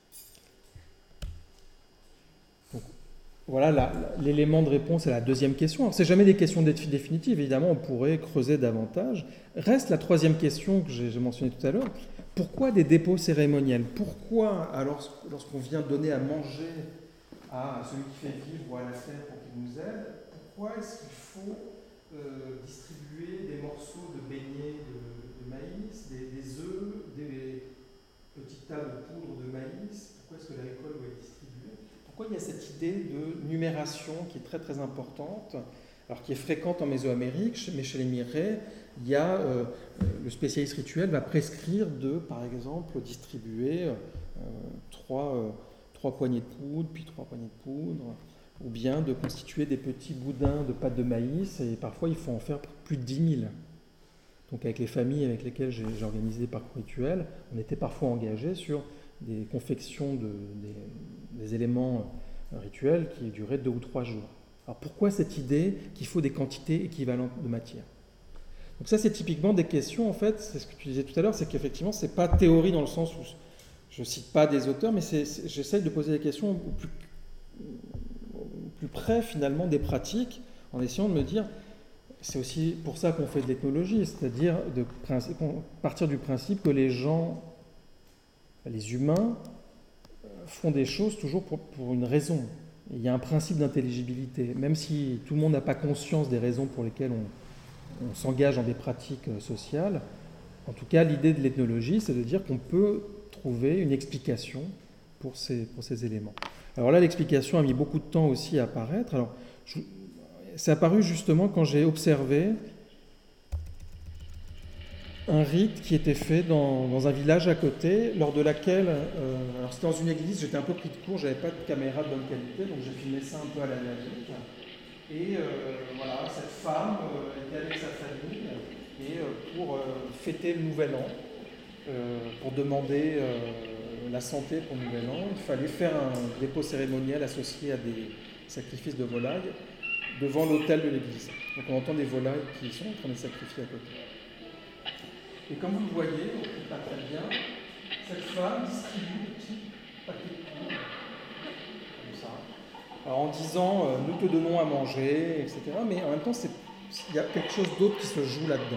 Donc, voilà la, l'élément de réponse à la deuxième question. Alors, ce n'est jamais des questions définitives, évidemment, on pourrait creuser davantage. Reste la troisième question que j'ai, j'ai mentionnée tout à l'heure. Pourquoi des dépôts cérémoniels? Pourquoi, alors, lorsqu'on vient donner à manger à celui qui fait vivre ou à la terre pour qu'il nous aide, pourquoi est-ce qu'il faut euh, distribuer des morceaux de beignets de, de maïs, des, des œufs, des petites tas de poudre de maïs? Pourquoi est-ce que la récolte doit être distribuée? Pourquoi il y a cette idée de numération qui est très très importante, alors qui est fréquente en Mésoamérique, mais chez les Mirés, il y a, euh, le spécialiste rituel va prescrire de, par exemple, distribuer euh, trois, euh, trois poignées de poudre, puis trois poignées de poudre, ou bien de constituer des petits boudins de pâte de maïs, et parfois il faut en faire plus de dix mille. Donc avec les familles avec lesquelles j'ai, j'ai organisé des parcours rituels, on était parfois engagé sur des confections de, des, des éléments rituels qui duraient deux ou trois jours. Alors pourquoi cette idée qu'il faut des quantités équivalentes de matière? Donc ça, c'est typiquement des questions, en fait, c'est ce que tu disais tout à l'heure, c'est qu'effectivement, ce n'est pas théorie dans le sens où je ne cite pas des auteurs, mais c'est, c'est, j'essaye de poser des questions au plus, au plus près, finalement, des pratiques, en essayant de me dire, c'est aussi pour ça qu'on fait de l'ethnologie, c'est-à-dire de partir du principe que les gens, les humains, font des choses toujours pour, pour une raison. Et il y a un principe d'intelligibilité, même si tout le monde n'a pas conscience des raisons pour lesquelles on on s'engage dans des pratiques sociales. En tout cas, l'idée de l'ethnologie, c'est de dire qu'on peut trouver une explication pour ces, pour ces éléments. Alors là, l'explication a mis beaucoup de temps aussi à apparaître. Alors, je, c'est apparu justement quand j'ai observé un rite qui était fait dans, dans un village à côté, lors de laquelle, euh, alors c'était dans une église, j'étais un peu pris de court, j'avais pas de caméra de bonne qualité, donc j'ai filmé ça un peu à la navique. Et euh, voilà, cette femme euh, était avec sa famille et euh, pour euh, fêter le Nouvel An, euh, pour demander euh, la santé pour le Nouvel An, il fallait faire un dépôt cérémoniel associé à des sacrifices de volailles devant l'autel de l'église. Donc on entend des volailles qui sont en train de sacrifier à côté. Et comme vous le voyez, on ne peut pas très bien, cette femme distribue des petits paquets de poudre, comme ça. Alors en disant euh, nous te donnons à manger, et cetera. Mais en même temps, c'est, il y a quelque chose d'autre qui se joue là-dedans.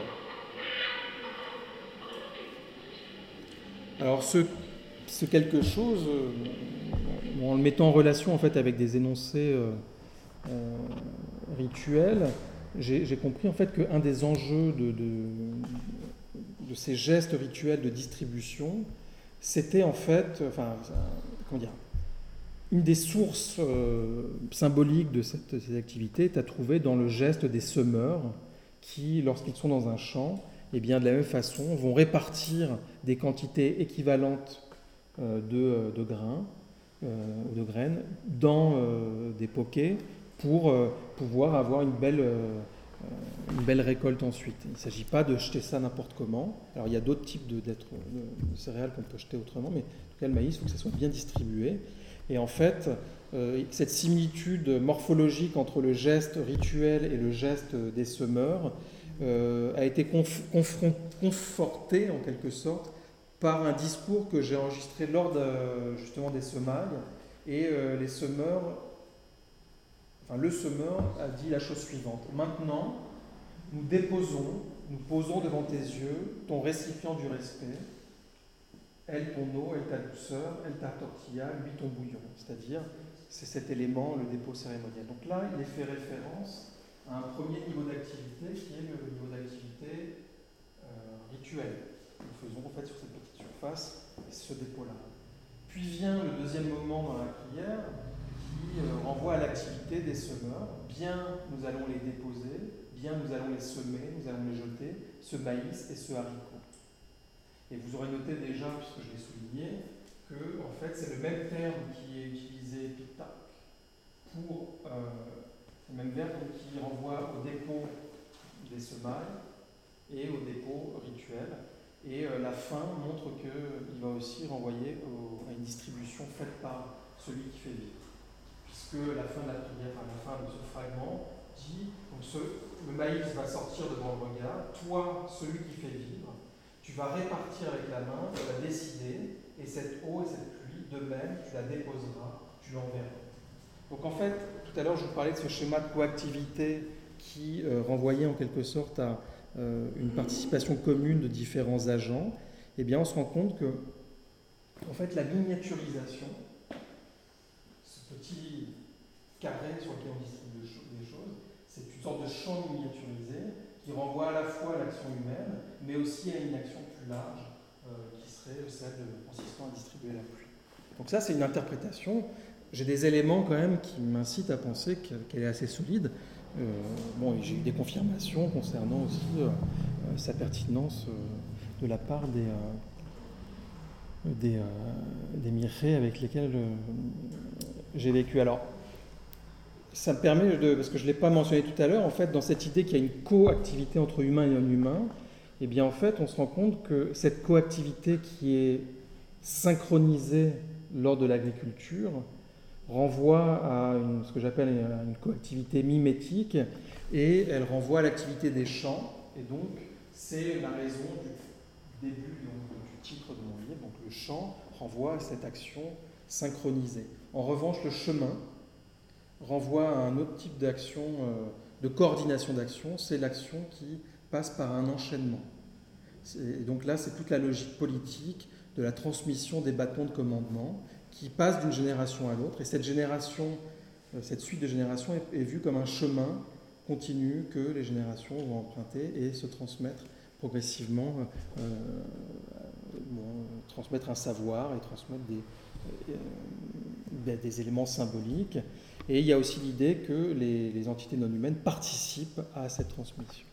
Alors ce, ce quelque chose, euh, en le mettant en relation en fait avec des énoncés euh, euh, rituels, j'ai, j'ai compris en fait qu'un des enjeux de, de, de ces gestes rituels de distribution, c'était en fait, enfin, comment dire, une des sources euh, symboliques de cette, de ces activités est à trouver dans le geste des semeurs qui, lorsqu'ils sont dans un champ, eh bien, de la même façon, vont répartir des quantités équivalentes euh, de, de grains ou euh, de graines dans euh, des poquets pour euh, pouvoir avoir une belle, euh, une belle récolte ensuite. Il ne s'agit pas de jeter ça n'importe comment. Alors, il y a d'autres types de, de, de céréales qu'on peut jeter autrement, mais en tout cas, le maïs, il faut que ça soit bien distribué. Et en fait, euh, cette similitude morphologique entre le geste rituel et le geste des semeurs euh, a été conf- confront- confortée en quelque sorte par un discours que j'ai enregistré lors de, justement des semailles. Et euh, les semeurs, enfin le semeur a dit la chose suivante: maintenant, nous déposons, nous posons devant tes yeux ton récipient du respect. Elle ton eau, elle ta douceur, elle ta tortilla, lui ton bouillon. C'est-à-dire, c'est cet élément, le dépôt cérémoniel. Donc là, il est fait référence à un premier niveau d'activité qui est le niveau d'activité euh, rituel. Nous faisons en fait sur cette petite surface ce dépôt-là. Puis vient le deuxième moment dans la prière qui euh, renvoient à l'activité des semeurs. Bien nous allons les déposer, bien nous allons les semer, nous allons les jeter, ce maïs et ce haricot. Et vous aurez noté déjà, puisque je l'ai souligné, que en fait, c'est le même terme qui est utilisé, pitak, pour euh, le même verbe qui renvoie au dépôt des semailles et au dépôt rituel. Et euh, la fin montre qu'il va aussi renvoyer au, à une distribution faite par celui qui fait vivre. Puisque la fin de la prière, enfin la fin de ce fragment, dit donc ce, le maïs va sortir devant le regard, toi, celui qui fait vivre, tu vas répartir avec la main, tu vas décider, et cette eau et cette pluie, de même, tu la déposeras, tu l'enverras. Donc en fait, tout à l'heure, je vous parlais de ce schéma de coactivité qui euh, renvoyait en quelque sorte à euh, une participation commune de différents agents. Eh bien, on se rend compte que, en fait, la miniaturisation, ce petit carré sur lequel on distribue des choses, c'est une sorte de champ miniaturisé qui renvoie à la fois à l'action humaine, mais aussi à une action plus large, euh, qui serait celle de, consistant à distribuer la pluie. Donc ça, c'est une interprétation. J'ai des éléments quand même qui m'incitent à penser qu'elle est assez solide. Euh, bon, j'ai eu des confirmations concernant aussi euh, euh, sa pertinence euh, de la part des, euh, des, euh, des mirés avec lesquels euh, j'ai vécu. Alors, ça me permet, de, parce que je ne l'ai pas mentionné tout à l'heure, en fait, dans cette idée qu'il y a une coactivité entre humain et non-humain, eh bien, en fait, on se rend compte que cette coactivité qui est synchronisée lors de l'agriculture renvoie à une, ce que j'appelle une, une coactivité mimétique, et elle renvoie à l'activité des champs, et donc c'est la raison du début donc, du titre de mon livre, donc le chant renvoie à cette action synchronisée. En revanche, le chemin renvoie à un autre type d'action, euh, de coordination d'action, c'est l'action qui passe par un enchaînement. Et donc là, c'est toute la logique politique de la transmission des bâtons de commandement qui passe d'une génération à l'autre. Et cette génération, euh, cette suite de générations est, est vue comme un chemin continu que les générations vont emprunter et se transmettre progressivement, euh, bon, transmettre un savoir et transmettre des, euh, des éléments symboliques. Et il y a aussi l'idée que les, les entités non humaines participent à cette transmission.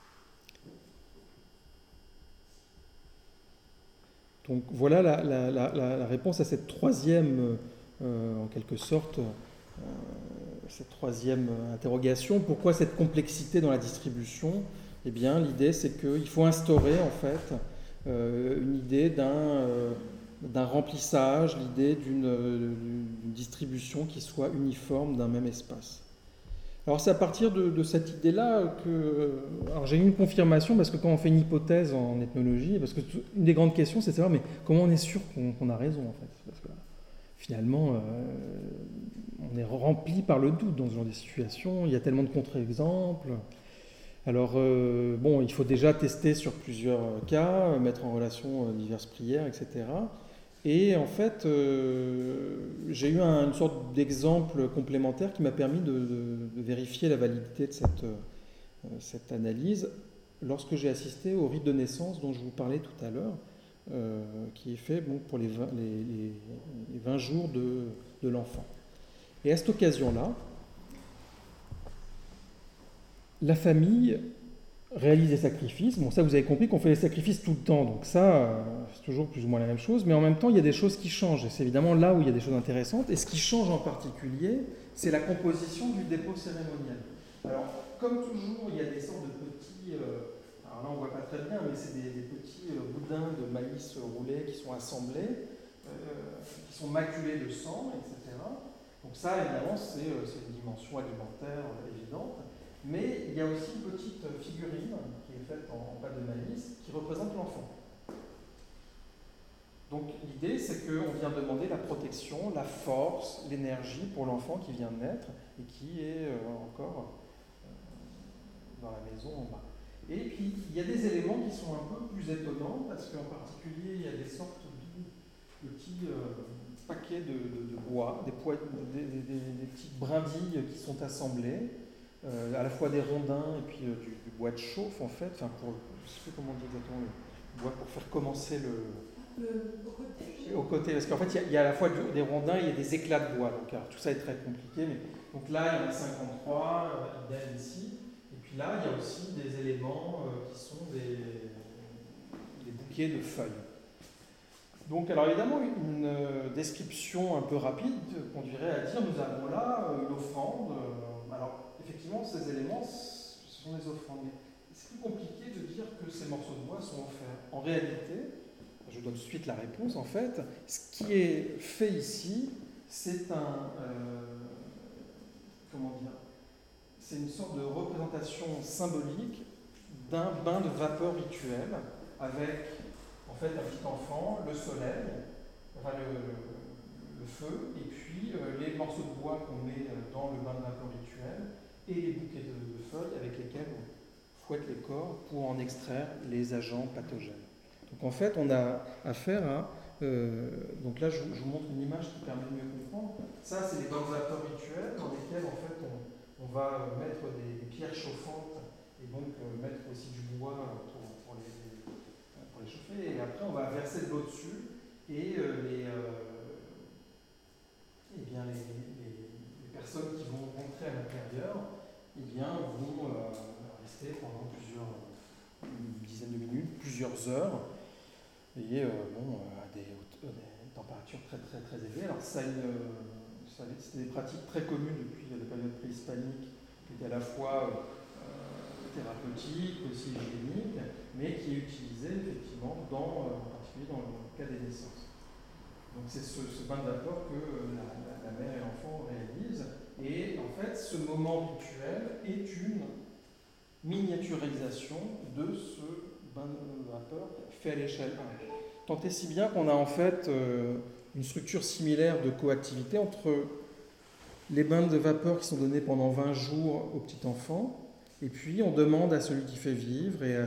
Donc voilà la, la, la, la réponse à cette troisième, euh, en quelque sorte, euh, cette troisième interrogation. Pourquoi cette complexité dans la distribution ? Eh bien, l'idée, c'est qu'il faut instaurer, en fait, euh, une idée d'un, euh, d'un remplissage, l'idée d'une, d'une distribution qui soit uniforme d'un même espace. Alors c'est à partir de, de cette idée-là que... Alors j'ai eu une confirmation, parce que quand on fait une hypothèse en ethnologie, parce que une des grandes questions, c'est de savoir, mais comment on est sûr qu'on, qu'on a raison, en fait ? Parce que finalement, euh, on est rempli par le doute dans ce genre de situation, il y a tellement de contre-exemples. Alors, euh, bon, il faut déjà tester sur plusieurs cas, mettre en relation diverses prières, et cetera. Et en fait, euh, j'ai eu un, une sorte d'exemple complémentaire qui m'a permis de, de, de vérifier la validité de cette, euh, cette analyse lorsque j'ai assisté au rite de naissance dont je vous parlais tout à l'heure, euh, qui est fait bon, pour les vingt, les, les, les vingt jours de, de l'enfant. Et à cette occasion-là, la famille réalise des sacrifices. Bon, ça, vous avez compris qu'on fait des sacrifices tout le temps, donc ça, euh, c'est toujours plus ou moins la même chose, mais en même temps, il y a des choses qui changent, et c'est évidemment là où il y a des choses intéressantes, et ce qui change en particulier, c'est la composition du dépôt cérémoniel. Alors, comme toujours, il y a des sortes de petits, euh, alors là, on ne voit pas très bien, mais c'est des, des petits euh, boudins de maïs roulés qui sont assemblés, euh, qui sont maculés de sang, et cetera. Donc ça, évidemment, c'est, euh, c'est une dimension alimentaire euh, évidente. Mais il y a aussi une petite figurine qui est faite en pâte de maïs qui représente l'enfant. Donc l'idée, c'est qu'on vient demander la protection, la force, l'énergie pour l'enfant qui vient de naître et qui est euh, encore euh, dans la maison en bas. Et puis il y a des éléments qui sont un peu plus étonnants parce qu'en particulier, il y a des sortes de petits euh, paquets de, de, de bois, des, poids, des, des, des, des petites brindilles qui sont assemblées. Euh, à la fois des rondins et puis euh, du, du bois de chauffe en fait, enfin pour, je ne sais plus comment on dit exactement, le bois pour faire commencer le, le, au cottage. Au côté, parce qu'en fait, il y, a, il y a à la fois du, des rondins, il y a des éclats de bois. Donc, alors, tout ça est très compliqué. Mais, donc là, il y en a cinquante-trois, euh, idem ici. Et puis là, il y a aussi des éléments euh, qui sont des, des bouquets de feuilles. Donc, alors évidemment, une euh, description un peu rapide conduirait à dire nous avons là euh, une offrande. Euh, alors, effectivement, ces éléments, ce sont des offrandes. Mais c'est plus compliqué de dire que ces morceaux de bois sont offerts. En réalité, je donne tout de suite la réponse, en fait, ce qui est fait ici, c'est un. Euh, comment dire C'est une sorte de représentation symbolique d'un bain de vapeur rituel avec. En fait, un petit enfant, le soleil, enfin le, le feu, et puis euh, les morceaux de bois qu'on met dans le bain de vapeur rituel, et les bouquets de, de feuilles avec lesquels on fouette les corps pour en extraire les agents pathogènes. Donc en fait, on a affaire à... Euh, donc là, je, je vous montre une image qui permet de mieux comprendre. Ça, c'est les bains de vapeur rituels dans lesquels, en fait, on, on va mettre des, des pierres chauffantes et donc euh, mettre aussi du bois pour, pour les... pour les chauffer, et après on va verser de l'eau dessus, et euh, les, euh, eh bien, les, les, les personnes qui vont rentrer à l'intérieur eh bien, vont euh, rester pendant plusieurs une dizaine de minutes, plusieurs heures, et euh, bon, à des, des températures très très très élevées. Alors ça, ça c'était des pratiques très communes depuis la période préhispanique, qui étaient à la fois euh, thérapeutiques, aussi hygiéniques, mais qui est utilisé effectivement dans, en particulier dans le cas des naissances. Donc c'est ce, ce bain de vapeur que la, la, la mère et l'enfant réalisent. Et en fait, ce moment rituel est une miniaturisation de ce bain de vapeur fait à l'échelle un. Tant et si bien qu'on a en fait euh, une structure similaire de coactivité entre les bains de vapeur qui sont donnés pendant vingt jours aux petits enfants, et puis on demande à celui qui fait vivre et, à,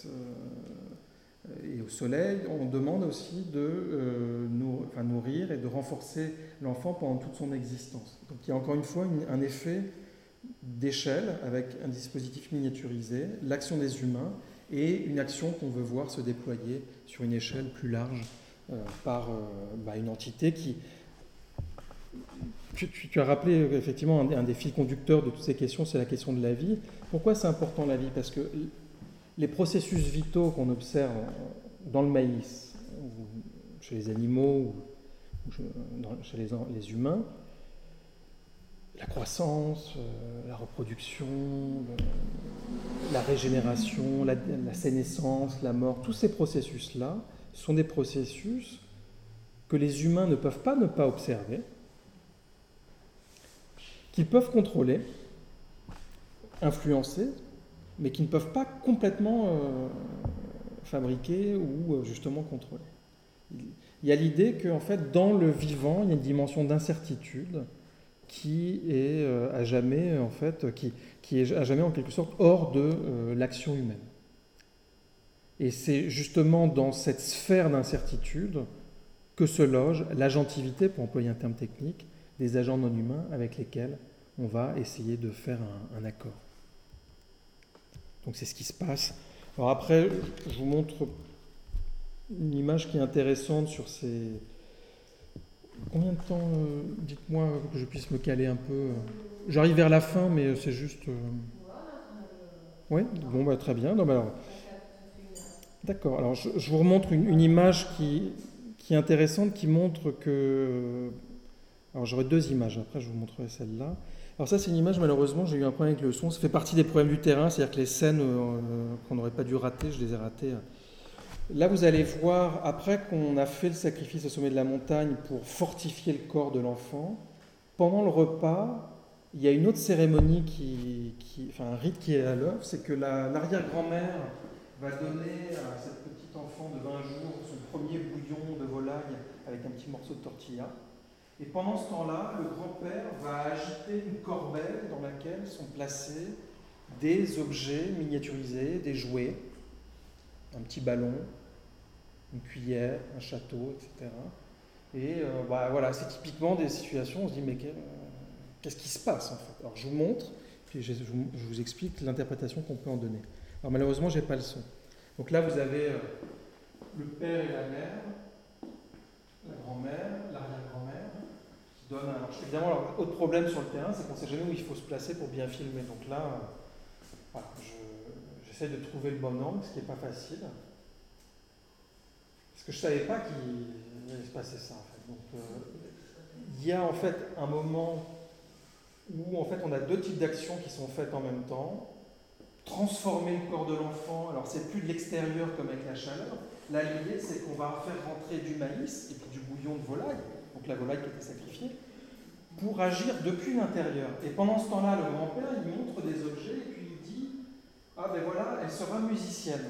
euh, et au soleil, on demande aussi de euh, nourrir, enfin, nourrir et de renforcer l'enfant pendant toute son existence. Donc il y a encore une fois une, un effet d'échelle avec un dispositif miniaturisé, l'action des humains et une action qu'on veut voir se déployer sur une échelle plus large euh, par euh, bah, une entité qui... Tu, tu, tu as rappelé effectivement un, un des fils conducteurs de toutes ces questions, c'est la question de la vie. Pourquoi c'est important la vie? Parce que les processus vitaux qu'on observe dans le maïs, chez les animaux, ou chez les, les humains, la croissance, euh, la reproduction, le, la régénération, la, la sénescence, la mort, tous ces processus-là sont des processus que les humains ne peuvent pas ne pas observer, qu'ils peuvent contrôler, influencer, mais qui ne peuvent pas complètement euh, fabriquer ou euh, justement contrôler. Il y a l'idée qu'en fait, dans le vivant, il y a une dimension d'incertitude qui est euh, à jamais, en fait, qui, qui est à jamais en quelque sorte hors de euh, l'action humaine. Et c'est justement dans cette sphère d'incertitude que se loge l'agentivité, pour employer un terme technique, des agents non humains avec lesquels on va essayer de faire un, un accord. Donc c'est ce qui se passe. Alors après, je vous montre une image qui est intéressante sur ces... Combien de temps, euh, dites-moi, que je puisse me caler un peu. J'arrive vers la fin, mais c'est juste... Euh... Oui, bon, bah, très bien. Non, bah, alors... D'accord, alors je, je vous remontre une, une image qui, qui est intéressante, qui montre que... Alors j'aurai deux images, après je vous montrerai celle-là. Alors ça c'est une image, malheureusement j'ai eu un problème avec le son, ça fait partie des problèmes du terrain, c'est-à-dire que les scènes euh, qu'on n'aurait pas dû rater, je les ai ratées. Là vous allez voir, après qu'on a fait le sacrifice au sommet de la montagne pour fortifier le corps de l'enfant, pendant le repas, il y a une autre cérémonie, qui, qui, enfin un rite qui est à l'œuvre, c'est que la, l'arrière-grand-mère va donner à cette petite enfant de vingt jours son premier bouillon de volaille avec un petit morceau de tortilla. Et pendant ce temps-là, le grand-père va agiter une corbeille dans laquelle sont placés des objets miniaturisés, des jouets, un petit ballon, une cuillère, un château, et cetera. Et euh, bah, voilà, c'est typiquement des situations où on se dit mais qu'est-ce qui se passe en fait? Alors je vous montre, puis je, je, vous, je vous explique l'interprétation qu'on peut en donner. Alors malheureusement, je n'ai pas le son. Donc là, vous avez euh, le père et la mère, la grand-mère. donne un... Alors, évidemment, alors, autre problème sur le terrain, c'est qu'on ne sait jamais où il faut se placer pour bien filmer. Donc là, euh, voilà, je, j'essaie de trouver le bon angle, ce qui n'est pas facile. Parce que je ne savais pas qu'il allait se passer ça, en fait. Donc, euh, il y a en fait un moment où en fait, on a deux types d'actions qui sont faites en même temps. Transformer le corps de l'enfant, alors c'est plus de l'extérieur comme avec la chaleur. Là, l'idée, c'est qu'on va faire rentrer du maïs et puis du bouillon de volaille, donc la volaille qui a été sacrifiée, pour agir depuis l'intérieur. Et pendant ce temps-là, le grand-père, il montre des objets et puis il dit « Ah ben voilà, elle sera musicienne.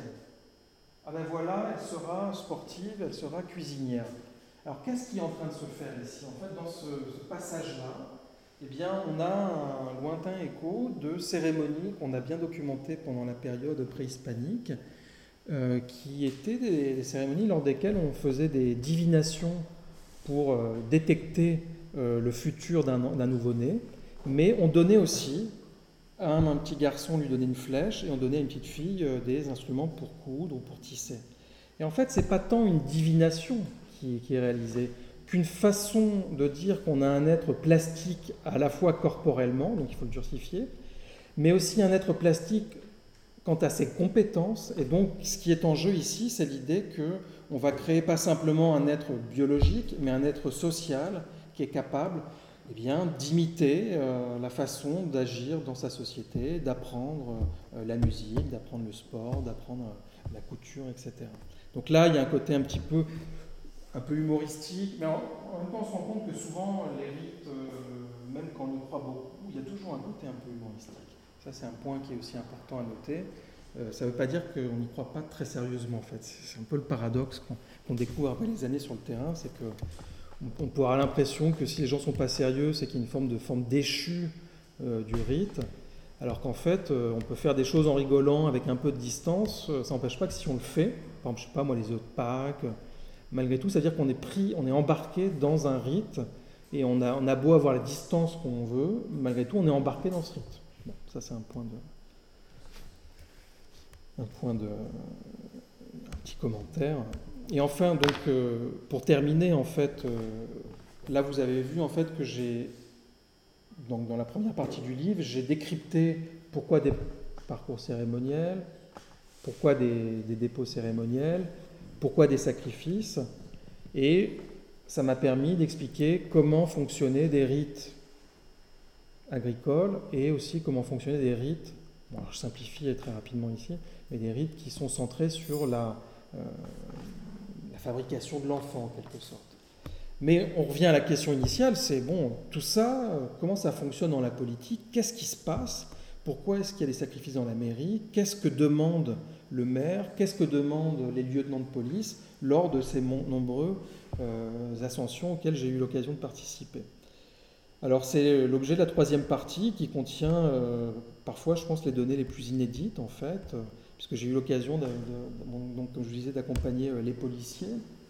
Ah ben voilà, elle sera sportive, elle sera cuisinière. » Alors qu'est-ce qui est en train de se faire ici? En fait, dans ce, ce passage-là, eh bien, on a un lointain écho de cérémonies qu'on a bien documentées pendant la période préhispanique, euh, qui étaient des, des cérémonies lors desquelles on faisait des divinations pour euh, détecter euh, le futur d'un, d'un nouveau-né, mais on donnait aussi à un, un petit garçon, on lui donnait une flèche, et on donnait à une petite fille euh, des instruments pour coudre ou pour tisser. Et en fait, ce n'est pas tant une divination qui, qui est réalisée, qu'une façon de dire qu'on a un être plastique à la fois corporellement, donc il faut le justifier, mais aussi un être plastique quant à ses compétences. Et donc, ce qui est en jeu ici, c'est l'idée qu'on va créer pas simplement un être biologique, mais un être social qui est capable eh bien, d'imiter euh, la façon d'agir dans sa société, d'apprendre euh, la musique, d'apprendre le sport, d'apprendre euh, la couture, et cetera. Donc là, il y a un côté un petit peu... un peu humoristique, mais en, en même temps on se rend compte que souvent les rites, euh, même quand on y croit beaucoup, il y a toujours un côté un peu humoristique. Ça c'est un point qui est aussi important à noter. Euh, ça ne veut pas dire qu'on n'y croit pas très sérieusement en fait. C'est un peu le paradoxe qu'on, qu'on découvre après les années sur le terrain, c'est qu'on on peut avoir l'impression que si les gens ne sont pas sérieux, c'est qu'il y a une forme de forme déchue euh, du rite, alors qu'en fait euh, on peut faire des choses en rigolant avec un peu de distance, ça n'empêche pas que si on le fait, par exemple je sais pas moi les œufs de Pâques, malgré tout, c'est-à-dire qu'on est pris, on est embarqué dans un rite, et on a, on a beau avoir la distance qu'on veut, malgré tout, on est embarqué dans ce rite. Bon, ça, c'est un point de, un point de, un petit commentaire. Et enfin, donc, euh, pour terminer, en fait, euh, là, vous avez vu, en fait, que j'ai, donc, dans la première partie du livre, j'ai décrypté pourquoi des parcours cérémoniels, pourquoi des, des dépôts cérémoniels, pourquoi des sacrifices, et ça m'a permis d'expliquer comment fonctionnaient des rites agricoles et aussi comment fonctionnaient des rites, bon, alors je simplifie très rapidement ici, mais des rites qui sont centrés sur la, euh, la fabrication de l'enfant en quelque sorte. Mais on revient à la question initiale, c'est bon, tout ça, comment ça fonctionne dans la politique, qu'est-ce qui se passe, pourquoi est-ce qu'il y a des sacrifices dans la mairie, qu'est-ce que demande le maire, qu'est-ce que demandent les lieutenants de police lors de ces nombreuses euh, ascensions auxquelles j'ai eu l'occasion de participer. Alors c'est l'objet de la troisième partie qui contient euh, parfois, je pense, les données les plus inédites en fait, euh, puisque j'ai eu l'occasion, de, de, de, donc, comme je disais, d'accompagner euh, les policiers,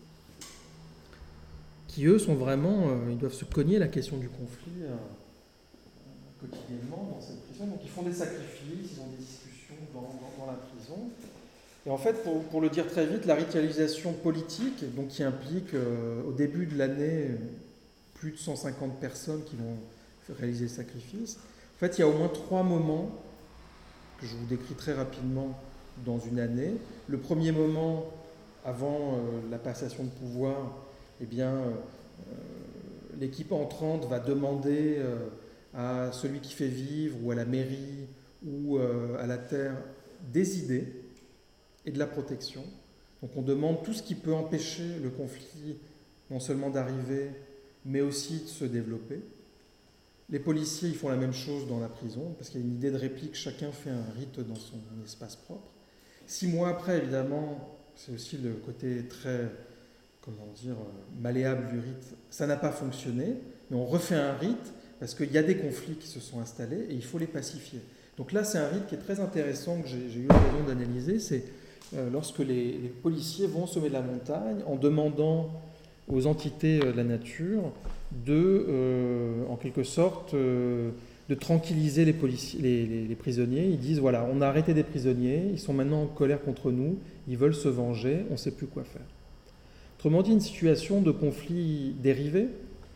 qui eux sont vraiment, euh, ils doivent se cogner la question du conflit euh, quotidiennement dans cette prison. Donc ils font des sacrifices, ils ont des discussions dans, dans, dans la prison. Et en fait, pour, pour le dire très vite, la ritualisation politique, donc qui implique euh, au début de l'année plus de cent cinquante personnes qui vont réaliser le sacrifice, en fait, il y a au moins trois moments que je vous décris très rapidement dans une année. Le premier moment, avant euh, la passation de pouvoir, eh bien, euh, l'équipe entrante va demander euh, à celui qui fait vivre, ou à la mairie, ou euh, à la terre, des idées et de la protection. Donc on demande tout ce qui peut empêcher le conflit non seulement d'arriver, mais aussi de se développer. Les policiers, ils font la même chose dans la prison, parce qu'il y a une idée de réplique, chacun fait un rite dans son espace propre. Six mois après, évidemment, c'est aussi le côté très, comment dire, malléable du rite. Ça n'a pas fonctionné, mais on refait un rite, parce qu'il y a des conflits qui se sont installés, et il faut les pacifier. Donc là, c'est un rite qui est très intéressant, que j'ai, j'ai eu l'occasion d'analyser, c'est euh, lorsque les, les policiers vont au sommet de la montagne, en demandant aux entités de la nature de, euh, en quelque sorte, euh, de tranquilliser les, policiers, les, les, les prisonniers. Ils disent, voilà, on a arrêté des prisonniers, ils sont maintenant en colère contre nous, ils veulent se venger, on ne sait plus quoi faire. Autrement dit, une situation de conflit dérivé,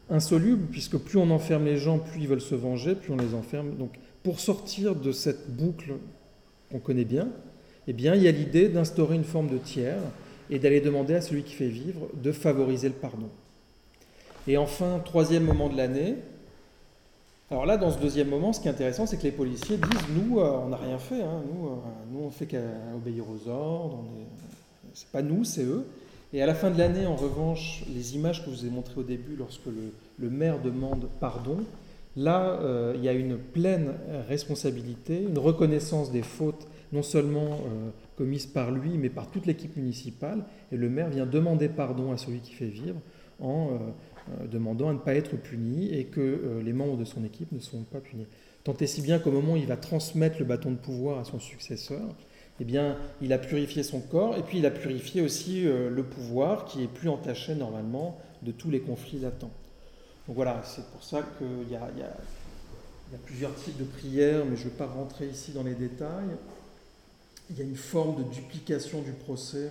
insoluble, puisque plus on enferme les gens, plus ils veulent se venger, plus on les enferme. Donc, pour sortir de cette boucle qu'on connaît bien, eh bien, il y a l'idée d'instaurer une forme de tiers et d'aller demander à celui qui fait vivre de favoriser le pardon. Et enfin, troisième moment de l'année. Alors là, dans ce deuxième moment, ce qui est intéressant, c'est que les policiers disent « Nous, euh, on n'a rien fait, hein. nous, euh, nous, on fait qu'à obéir aux ordres, on est... c'est pas nous, c'est eux ». Et à la fin de l'année, en revanche, les images que je vous ai montrées au début, lorsque le, le maire demande pardon, là, euh, il y a une pleine responsabilité, une reconnaissance des fautes, non seulement euh, commises par lui, mais par toute l'équipe municipale. Et le maire vient demander pardon à celui qui fait vivre en euh, euh, demandant à ne pas être puni et que euh, les membres de son équipe ne seront pas punis. Tant et si bien qu'au moment où il va transmettre le bâton de pouvoir à son successeur, eh bien, il a purifié son corps et puis il a purifié aussi euh, le pouvoir qui est plus entaché normalement de tous les conflits latents. Donc voilà, c'est pour ça qu'il y a, il y, a, il y a plusieurs types de prières, mais je ne vais pas rentrer ici dans les détails. Il y a une forme de duplication du procès.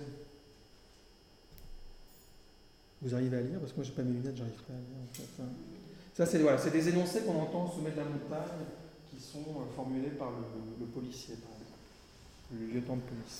Vous arrivez à lire? Parce que moi, je n'ai pas mes lunettes, je n'arrive pas à lire. En fait. Ça, c'est, voilà, c'est des énoncés qu'on entend au sommet de la montagne qui sont euh, formulés par le, le policier, par exemple. Le lieutenant de police.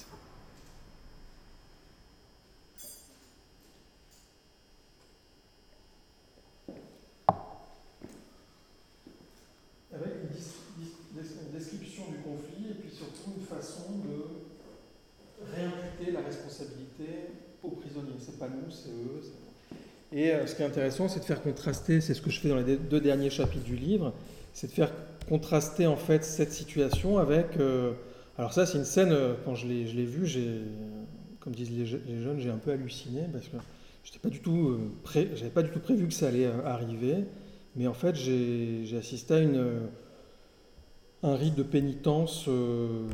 Avec une, dis- dis- une description du conflit et puis surtout une façon de réimputer la responsabilité aux prisonniers. C'est pas nous, c'est eux. C'est... Et euh, ce qui est intéressant, c'est de faire contraster, c'est ce que je fais dans les deux derniers chapitres du livre, c'est de faire contraster en fait cette situation avec... Euh, Alors ça, c'est une scène, quand je l'ai, je l'ai vue, j'ai, comme disent les, les jeunes, j'ai un peu halluciné parce que j'étais pas du tout pré, j'avais pas du tout prévu que ça allait arriver, mais en fait, j'ai, j'ai assisté à une, un rite de pénitence euh,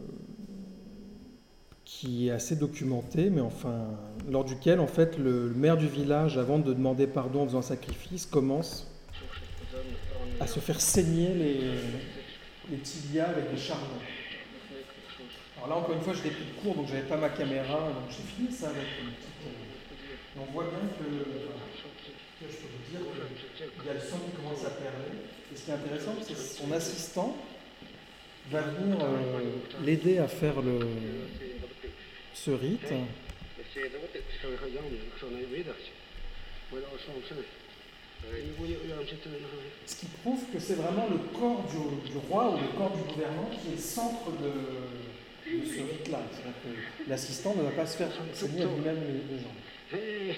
qui est assez documenté, mais enfin, lors duquel, en fait, le, le maire du village, avant de demander pardon en faisant un sacrifice, commence à se faire saigner les, les tibias avec des charbons. Alors là, encore une fois, je l'ai pris de court, donc j'avais pas ma caméra, donc j'ai fini ça avec une petite... Euh... on voit bien que, que je peux vous dire qu'il y a le sang qui commence à perler. Et ce qui est intéressant, c'est que son assistant va venir euh, l'aider à faire le, ce rite. Ce qui prouve que c'est vraiment le corps du, du roi ou le corps du gouvernant qui est le centre de... de ce rite-là. C'est-à-dire que l'assistant ne va pas se faire saigner à lui-même les, les jambes.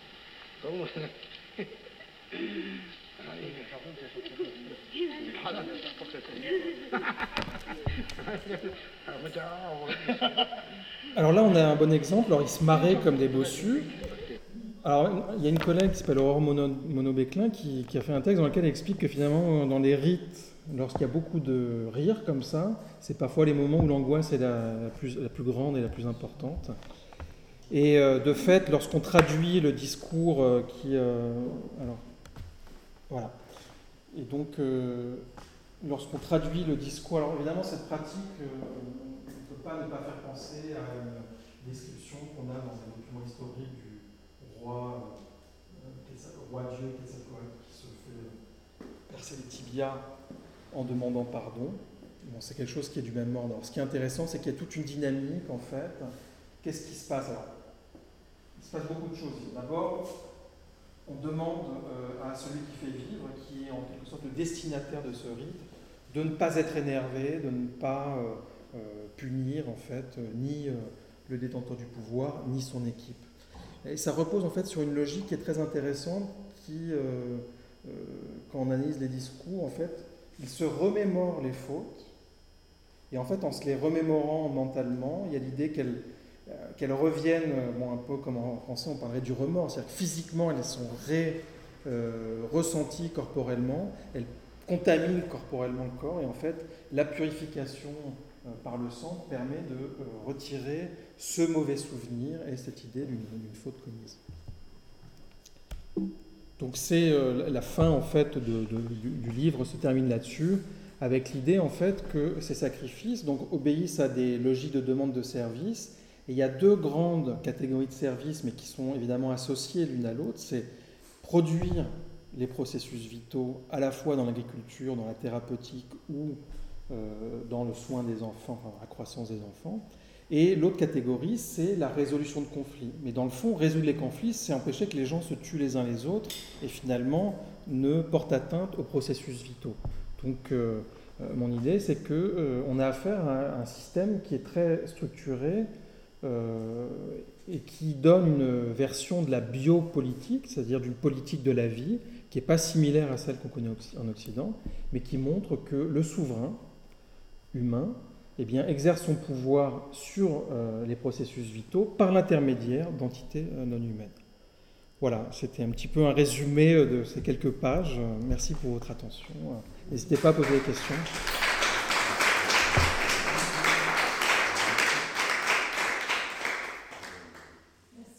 Alors là, on a un bon exemple. Alors, ils se marraient comme des bossus. Alors, il y a une collègue qui s'appelle Aurore Monod-Béclin qui, qui a fait un texte dans lequel elle explique que finalement, dans les rites, lorsqu'il y a beaucoup de rire comme ça, c'est parfois les moments où l'angoisse est la, la, plus, la plus grande et la plus importante. Et euh, de fait, lorsqu'on traduit le discours euh, qui... Euh, alors, voilà. Et donc, euh, lorsqu'on traduit le discours... Alors évidemment, cette pratique, euh, on ne peut pas ne pas faire penser à une description qu'on a dans un document historique du roi, euh, roi Dieu, qui se fait percer les tibias en demandant pardon. Bon, c'est quelque chose qui est du même ordre. Alors, ce qui est intéressant, c'est qu'il y a toute une dynamique, en fait. Qu'est-ce qui se passe? Alors, il se passe beaucoup de choses. D'abord, on demande euh, à celui qui fait vivre, qui est en quelque sorte le destinataire de ce rite, de ne pas être énervé, de ne pas euh, euh, punir, en fait, euh, ni euh, le détenteur du pouvoir, ni son équipe. Et ça repose, en fait, sur une logique qui est très intéressante, qui, euh, euh, quand on analyse les discours, en fait, il se remémore les fautes, et en fait, en se les remémorant mentalement, il y a l'idée qu'elles, euh, qu'elles reviennent, bon, un peu comme en français on parlerait du remords, c'est-à-dire que physiquement elles sont ré, euh, ressenties corporellement, elles contaminent corporellement le corps, et en fait, la purification euh, par le sang permet de euh, retirer ce mauvais souvenir et cette idée d'une, d'une faute commise. Donc c'est euh, la fin en fait de, de, du, du livre se termine là-dessus, avec l'idée en fait que ces sacrifices donc, obéissent à des logiques de demande de service. Et il y a deux grandes catégories de services, mais qui sont évidemment associées l'une à l'autre. C'est produire les processus vitaux à la fois dans l'agriculture, dans la thérapeutique ou euh, dans le soin des enfants, enfin, la croissance des enfants. Et l'autre catégorie, c'est la résolution de conflits. Mais dans le fond, résoudre les conflits, c'est empêcher que les gens se tuent les uns les autres et finalement ne portent atteinte aux processus vitaux. Donc euh, euh, mon idée, c'est qu'on euh, a affaire à un système qui est très structuré euh, et qui donne une version de la biopolitique, c'est-à-dire d'une politique de la vie, qui n'est pas similaire à celle qu'on connaît en Occident, mais qui montre que le souverain humain eh bien, exerce son pouvoir sur euh, les processus vitaux par l'intermédiaire d'entités euh, non humaines. Voilà, c'était un petit peu un résumé de ces quelques pages. Merci pour votre attention. N'hésitez pas à poser des questions.